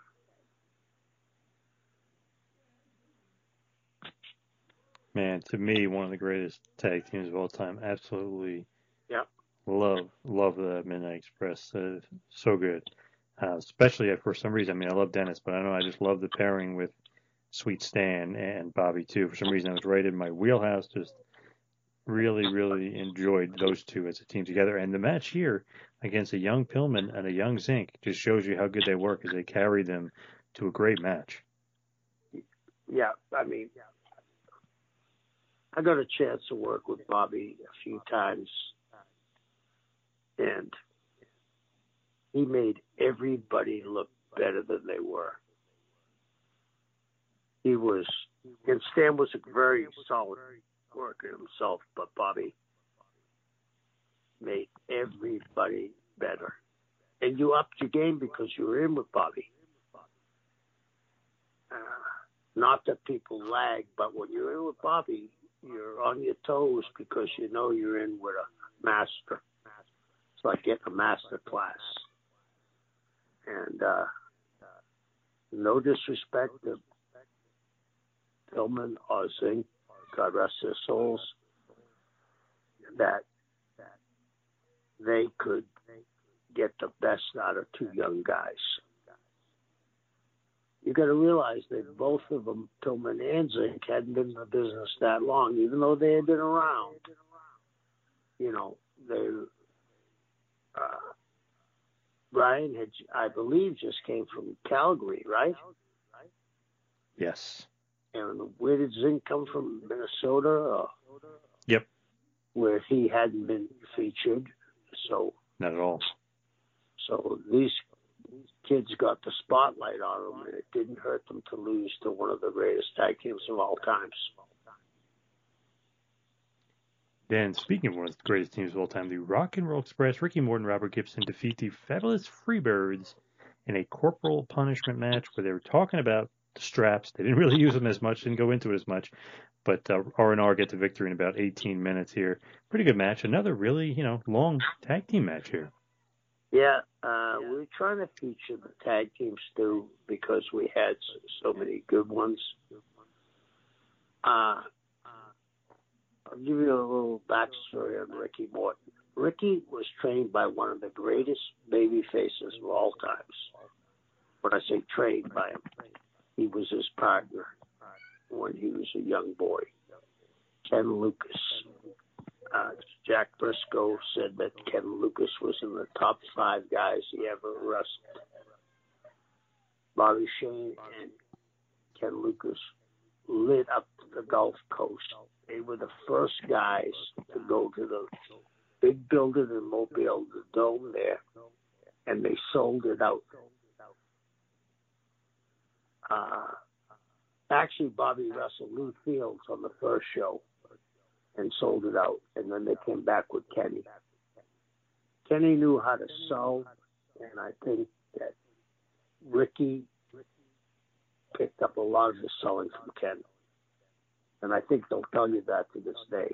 Man, to me, one of the greatest tag teams of all time. Absolutely. Yeah. Love the Midnight Express. So good. Especially for some reason, I mean, I love Dennis, but I know I just love the pairing with Sweet Stan and Bobby too. For some reason, it was right in my wheelhouse. Just really, really enjoyed those two as a team together. And the match here against a young Pillman and a young Zink just shows you how good they work as they carry them to a great match. Yeah, I mean, I got a chance to work with Bobby a few times And he made everybody look better than they were. And Stan was a very solid worker himself, but Bobby made everybody better. And you upped your game because you were in with Bobby. Not that people lag, but when you're in with Bobby, you're on your toes because you know you're in with a master. It's like getting a master class. And no disrespect to Pillman or Zink, God rest their souls, that they could get the best out of two young guys. You got to realize that both of them, Pillman and Zink, hadn't been in the business that long, even though they had been around. You know, Brian had, I believe, just came from Calgary, right? Yes. And where did Zink come from? Minnesota? Yep. Where he hadn't been featured. So not at all. So these kids got the spotlight on them, and it didn't hurt them to lose to one of the greatest tag teams of all times. Then, speaking of one of the greatest teams of all time, the Rock and Roll Express, Ricky Morton, Robert Gibson defeat the Fabulous Freebirds in a corporal punishment match where they were talking about the straps. They didn't really use them as much, didn't go into it as much, but R&R get the victory in about 18 minutes here. Pretty good match. Another really, long tag team match here. Yeah, we were trying to feature the tag teams too because we had so many good ones. I'll give you a little backstory on Ricky Morton. Ricky was trained by one of the greatest baby faces of all times. When I say trained by him, he was his partner when he was a young boy, Ken Lucas. Jack Briscoe said that Ken Lucas was in the top 5 guys he ever wrestled. Bobby Shane and Ken Lucas lit up the Gulf Coast. They were the first guys to go to the big building in Mobile, the Dome there, and they sold it out. Actually, Bobby wrestled Lou Fields on the first show and sold it out, and then they came back with Kenny. Kenny knew how to sell, and I think that Ricky picked up a lot of the selling from Ken. And I think they'll tell you that to this day.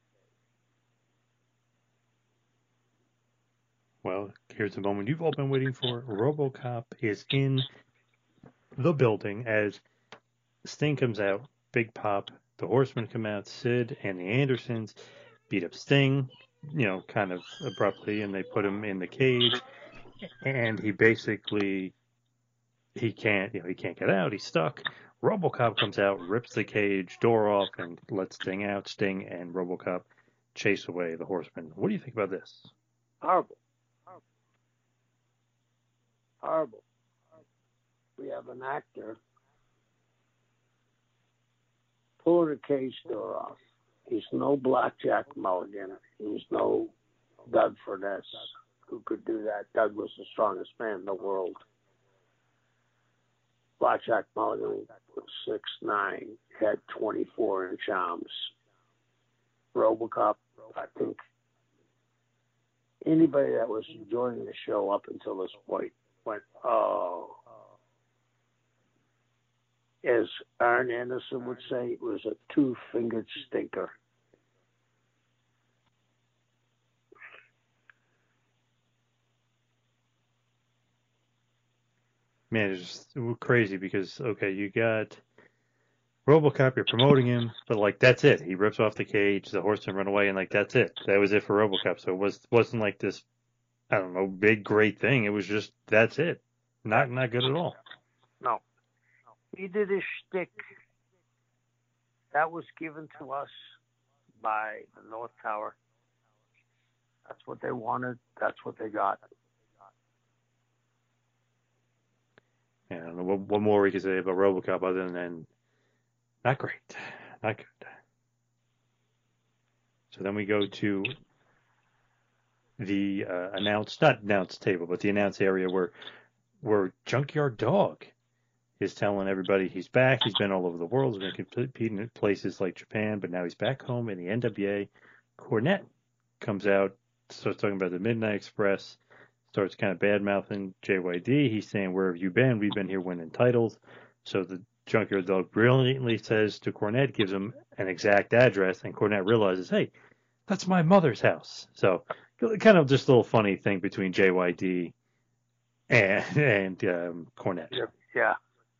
Well, here's the moment you've all been waiting for. RoboCop is in the building as Sting comes out, big pop. The Horsemen come out, Sid and the Andersons beat up Sting, kind of abruptly, and they put him in the cage. And he basically, he can't get out. He's stuck. RoboCop comes out, rips the cage door off, and lets Sting out. Sting and RoboCop chase away the Horsemen. What do you think about this? Horrible. Horrible. We have an actor pulling a cage door off. He's no Blackjack Mulligan. He's no Doug Furness who could do that. Doug was the strongest man in the world. Blackjack Mulligan was 6'9", had 24-inch arms. RoboCop, I think anybody that was enjoying the show up until this point went, oh. As Arn Anderson would say, it was a 2-fingered stinker. Man, it's just crazy because, okay, you got RoboCop, you're promoting him, but, that's it. He rips off the cage, the Horsemen run away, and, that's it. That was it for RoboCop. So it wasn't like this, I don't know, big, great thing. It was just, that's it. Not good at all. No. He did his shtick. That was given to us by the North Tower. That's what they wanted. That's what they got. Yeah, I don't know what more we can say about RoboCop other than not great. Not good. So then we go to the not announce table, but the announce area where Junkyard Dog is telling everybody he's back. He's been all over the world. He's been competing in places like Japan, but now he's back home in the NWA. Cornette comes out, starts talking about the Midnight Express, starts kind of bad-mouthing JYD. He's saying, where have you been? We've been here winning titles. So the Junkyard Dog brilliantly says to Cornette, gives him an exact address, and Cornette realizes, hey, that's my mother's house. So kind of just a little funny thing between JYD and Cornette. Yeah.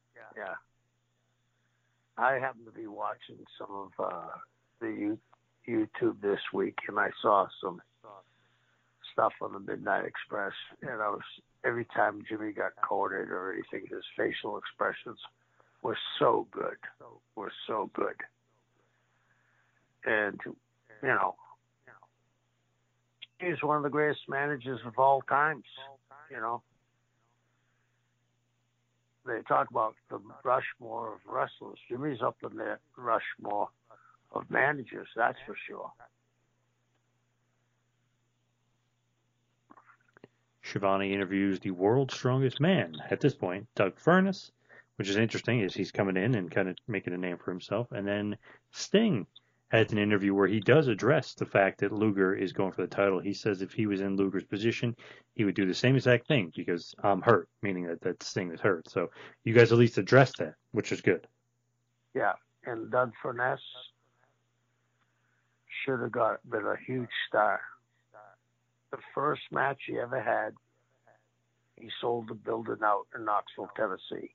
I happen to be watching some of the YouTube this week, and I saw some stuff on the Midnight Express, and every time Jimmy got cornered or anything, his facial expressions were so good. And, he's one of the greatest managers of all times, They talk about the Rushmore of wrestlers. Jimmy's up in the Rushmore of managers, that's for sure. Schiavone interviews the world's strongest man at this point, Doug Furnas, which is interesting as he's coming in and kind of making a name for himself. And then Sting has an interview where he does address the fact that Luger is going for the title. He says if he was in Luger's position, he would do the same exact thing because I'm hurt, meaning that Sting is hurt. So you guys at least addressed that, which is good. Yeah, and Doug Furnas should have been a huge star. The first match he ever had, he sold the building out in Knoxville, Tennessee.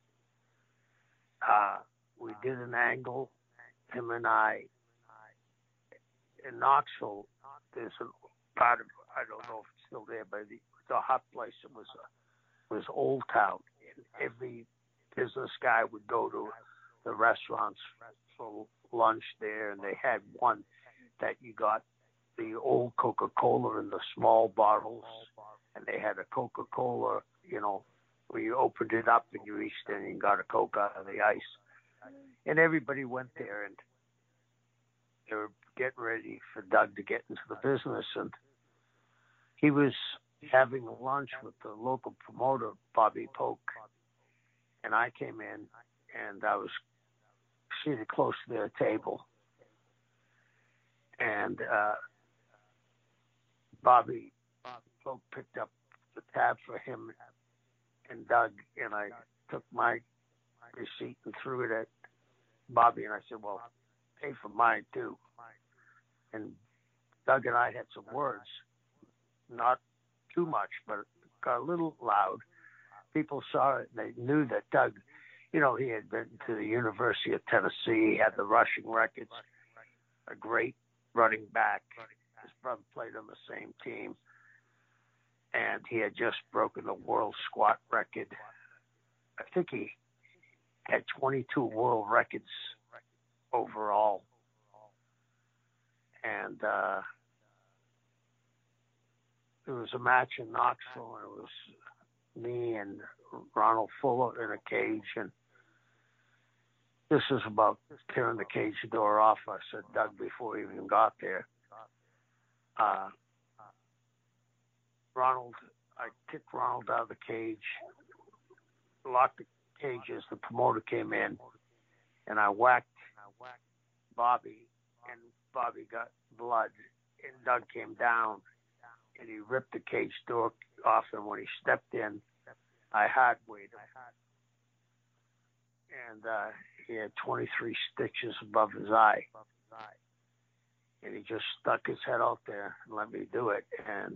We did an angle, him and I. In Knoxville, there's a part of, I don't know if it's still there, but the hot place was Old Town. And every business guy would go to the restaurants for lunch there, and they had one that you got the old Coca-Cola in the small bottles, and they had a Coca-Cola, where you opened it up and you reached in and got a Coke out of the ice. And everybody went there, and they were getting ready for Doug to get into the business. And he was having lunch with the local promoter, Bobby Polk. And I came in, and I was seated close to their table. And Bobby Polk picked up the tab for him and Doug, and I took my receipt and threw it at Bobby, and I said, well, pay for mine too. And Doug and I had some words, not too much, but it got a little loud. People saw it, and they knew that Doug, he had been to the University of Tennessee, he had the rushing records, a great running back. His brother played on the same team, and he had just broken the world squat record. I think he had 22 world records overall. And there was a match in Knoxville, and it was me and Ronald Fuller in a cage, and this is about tearing the cage door off. I said, Doug, before we even got there. I kicked Ronald out of the cage, locked the cage as the promoter came in, and I whacked Bobby, and Bobby got blood, and Doug came down, and he ripped the cage door off, and when he stepped in, I hard-weighed him. And he had 23 stitches above his eye. And he just stuck his head out there and let me do it. And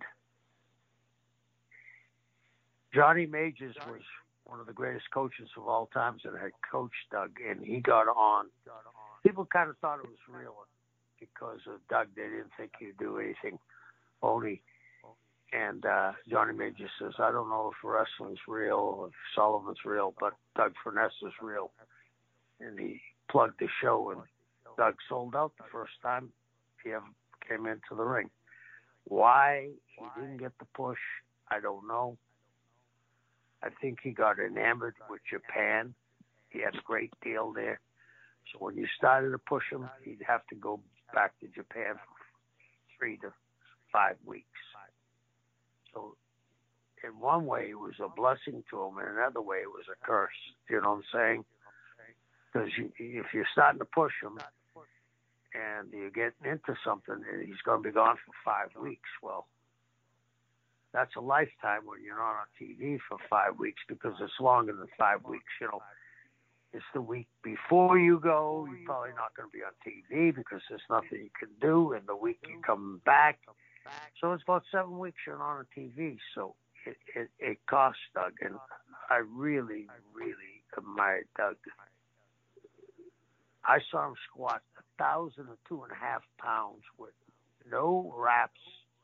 Johnny Majors was one of the greatest coaches of all times and had coached Doug, and he got on. People kind of thought it was real because of Doug. They didn't think he'd do anything phony. And Johnny Majors says, I don't know if wrestling's real or if Sullivan's real, but Doug Furnas is real. And he plugged the show, and Doug sold out the first time he ever came into the ring. Why he didn't get the push, I don't know. I think he got enamored with Japan. He had a great deal there. So when you started to push him, he'd have to go back to Japan for 3 to 5 weeks. So in one way, it was a blessing to him, and another way, it was a curse. You know what I'm saying? Because if you're starting to push him and you're getting into something, and he's going to be gone for 5 weeks, well, that's a lifetime when you're not on TV for 5 weeks, because it's longer than 5 weeks. You know, it's the week before you go. You're probably not going to be on TV because there's nothing you can do. And the week you come back, so it's about 7 weeks you're not on TV. So it costs Doug, and I really, really admired Doug. I saw him squat 1,002.5 pounds with no wraps.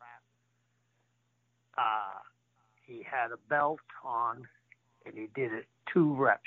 He had a belt on, and he did it 2 reps.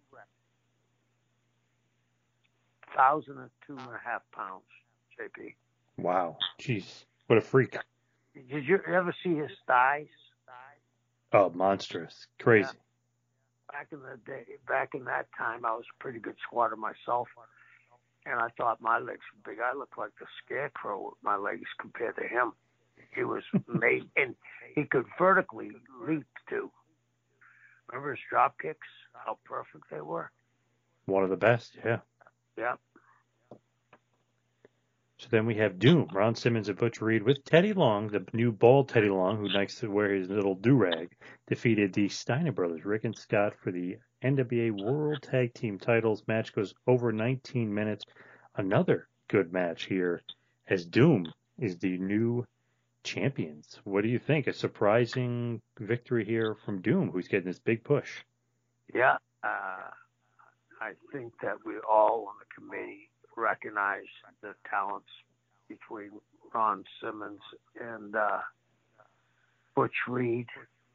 1,002.5 pounds, JP. Wow. Jeez. What a freak. Did you ever see his thighs? Oh, monstrous. Crazy. Yeah. Back in that time, I was a pretty good squatter myself, and I thought my legs were big. I looked like the scarecrow with my legs compared to him. He was made, and he could vertically leap too. Remember his drop kicks? How perfect they were. One of the best, yeah. Yeah. So then we have Doom, Ron Simmons and Butch Reed with Teddy Long, the new bald Teddy Long, who likes to wear his little do-rag, defeated the Steiner brothers, Rick and Scott, for the NWA World Tag Team titles. Match goes over 19 minutes. Another good match here, as Doom is the new champions. What do you think? A surprising victory here from Doom, who's getting this big push. Yeah. I think that we all on the committee recognize the talents between Ron Simmons and Butch Reed.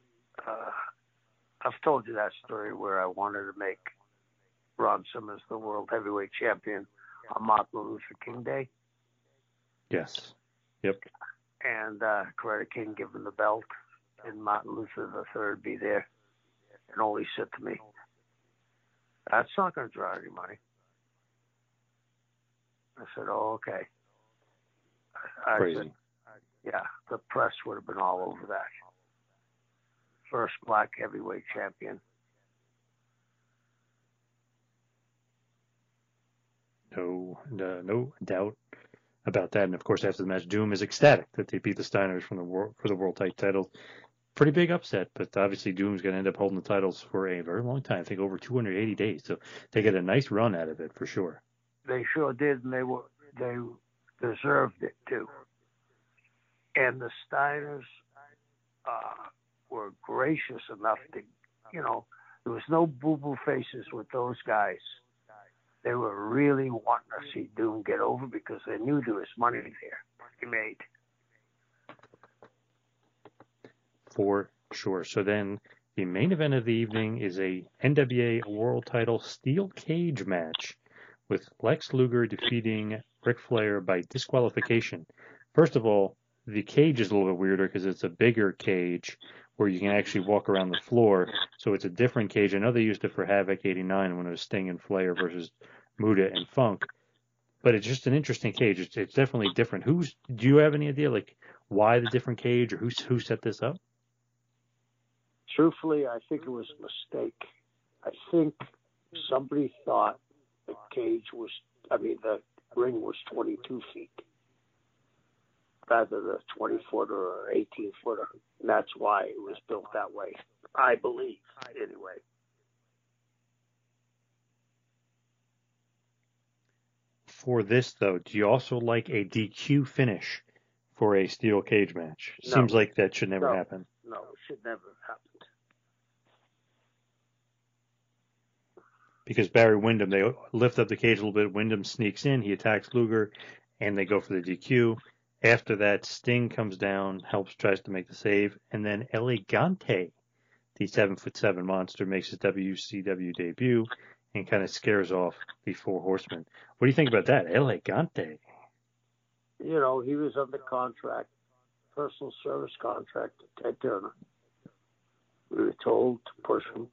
I've told you that story where I wanted to make Ron Simmons the world heavyweight champion on Martin Luther King Day. Yes. Yep. And Coretta King give him the belt, and Martin Luther III be there, and only said to me, "That's not going to draw any money." I said, "Oh, okay." Crazy. Said, yeah, the press would have been all over that. First black heavyweight champion. No doubt about that. And of course, after the match, Doom is ecstatic that they beat the Steiners for the world titles. Pretty big upset, but obviously Doom's going to end up holding the titles for a very long time. I think over 280 days. So they get a nice run out of it for sure. They sure did, and they deserved it too. And the Steiners were gracious enough to, there was no boo-boo faces with those guys. They were really wanting to see Doom get over because they knew there was money there he made. For sure. So then the main event of the evening is a NWA World Title Steel Cage match with Lex Luger defeating Ric Flair by disqualification. First of all, the cage is a little bit weirder because it's a bigger cage where you can actually walk around the floor. So it's a different cage. I know they used it for Havoc 89 when it was Sting and Flair versus Muta and Funk. But it's just an interesting cage. It's definitely different. Do you have any idea, like, why the different cage or who set this up? Truthfully, I think it was a mistake. I think somebody thought the ring was 22 feet rather than a 20-footer or 18-footer. And that's why it was built that way, I believe, anyway. For this, though, do you also like a DQ finish for a steel cage match? No. Seems like that should never happen. No, it should never have happened. Because Barry Windham, they lift up the cage a little bit. Windham sneaks in, he attacks Luger, and they go for the DQ. After that, Sting comes down, tries to make the save, and then Elegante, the 7'7" monster, makes his WCW debut and kind of scares off the Four Horsemen. What do you think about that, Elegante? He was under contract, personal service contract to Ted Turner. We were told to push him.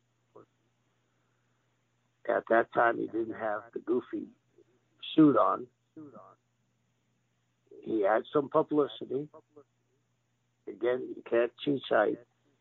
At that time, he didn't have the goofy suit on. He had some publicity. He again, you can't cheat height.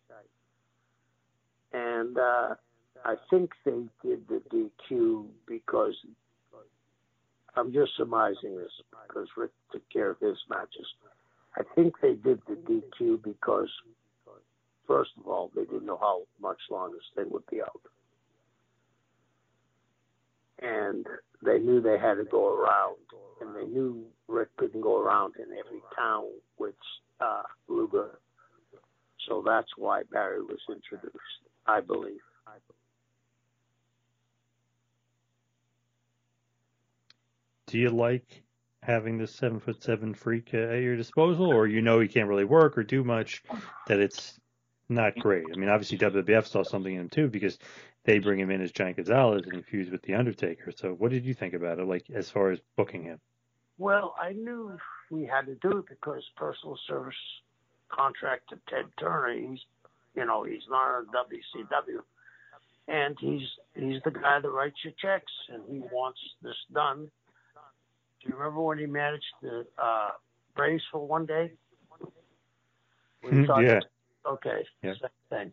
And I think they did the DQ because, I'm just surmising this because Rick took care of his matches. I think they did the DQ because, first of all, they didn't know how much longer this thing would be out. And they knew they had to go around, and they knew Rick couldn't go around in every town with Luger. So that's why Barry was introduced, I believe. Do you like having this 7'7" freak at your disposal, or you know he can't really work or do much, that it's not great? I mean, obviously WWF saw something in him too because they bring him in as Giant Gonzalez and he fused with The Undertaker. So what did you think about it, like as far as booking him? Well, I knew we had to do it because personal service contract to Ted Turner. He's not a WCW, and he's the guy that writes your checks, and he wants this done. Do you remember when he managed the Braves for one day? Yeah. Okay. Yeah. Same thing.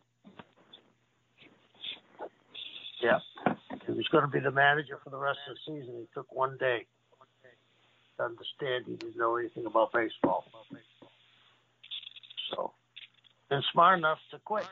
Yeah. He was going to be the manager for the rest of the season. He took one day to understand he didn't know anything about baseball. So, and smart enough to quit.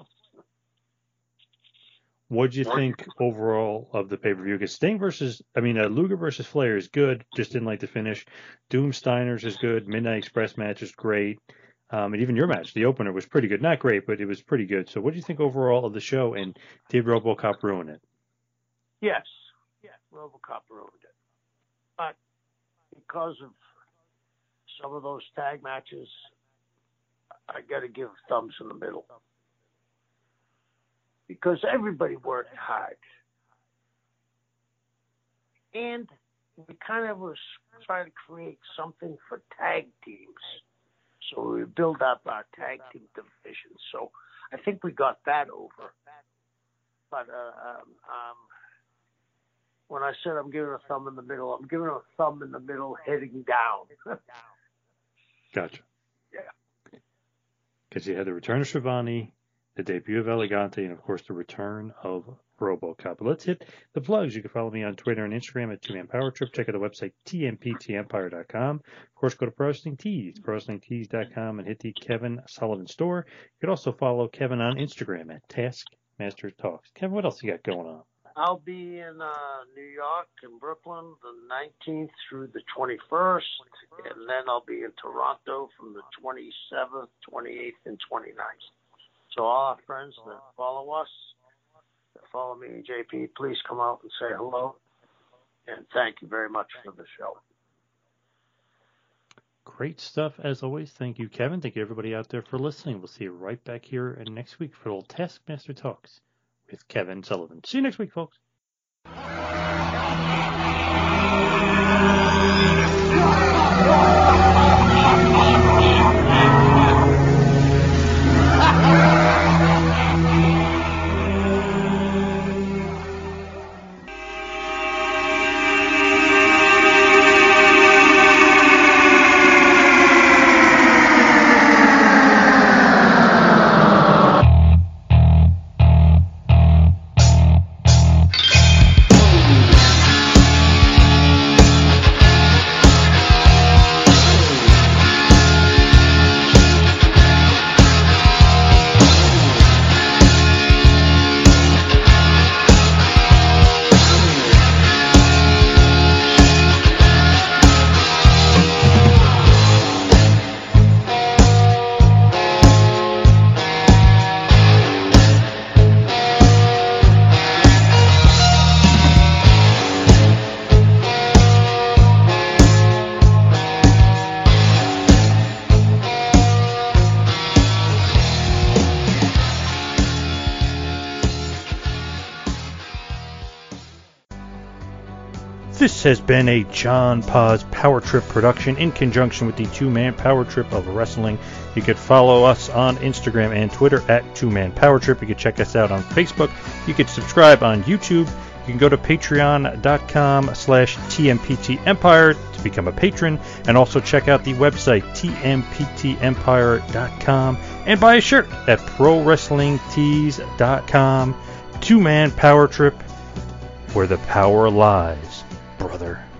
What did you think overall of the pay-per-view? Because Luger versus Flair is good, just didn't like the finish. Doom Steiners is good. Midnight Express match is great. And even your match, the opener, was pretty good. Not great, but it was pretty good. So what do you think overall of the show, and did RoboCop ruin it? Yes. Yeah, RoboCop ruined it. But because of some of those tag matches, I got to give thumbs in the middle. Because everybody worked hard. And we kind of was trying to create something for tag teams. So we build up our tag team division. So I think we got that over. But when I said I'm giving a thumb in the middle, I'm giving a thumb in the middle heading down. Gotcha. Yeah. Because you had the return of Schiavone, the debut of Elegante, and, of course, the return of RoboCop. But let's hit the plugs. You can follow me on Twitter and Instagram at 2Man Power Trip. Check out the website, tmptempire.com. Of course, go to Pro Wrestling Tees, ProWrestlingTees.com, and hit the Kevin Sullivan store. You can also follow Kevin on Instagram at Taskmaster Talks. Kevin, what else you got going on? I'll be in New York and Brooklyn the 19th through the 21st, and then I'll be in Toronto from the 27th, 28th, and 29th. So all our friends that follow us, that follow me and JP, please come out and say hello. And thank you very much for the show. Great stuff, as always. Thank you, Kevin. Thank you, everybody out there, for listening. We'll see you right back here next week for old Taskmaster Talks with Kevin Sullivan. See you next week, folks. This has been a John Paz Power Trip production in conjunction with the 2Man Power Trip of Wrestling. You could follow us on Instagram and Twitter at 2Man Power Trip. You could check us out on Facebook. You could subscribe on YouTube. You can go to patreon.com/TMPTEmpire to become a patron, and also check out the website tmptempire.com and buy a shirt at prowrestlingtees.com. Two-man power trip where the power lies, brother.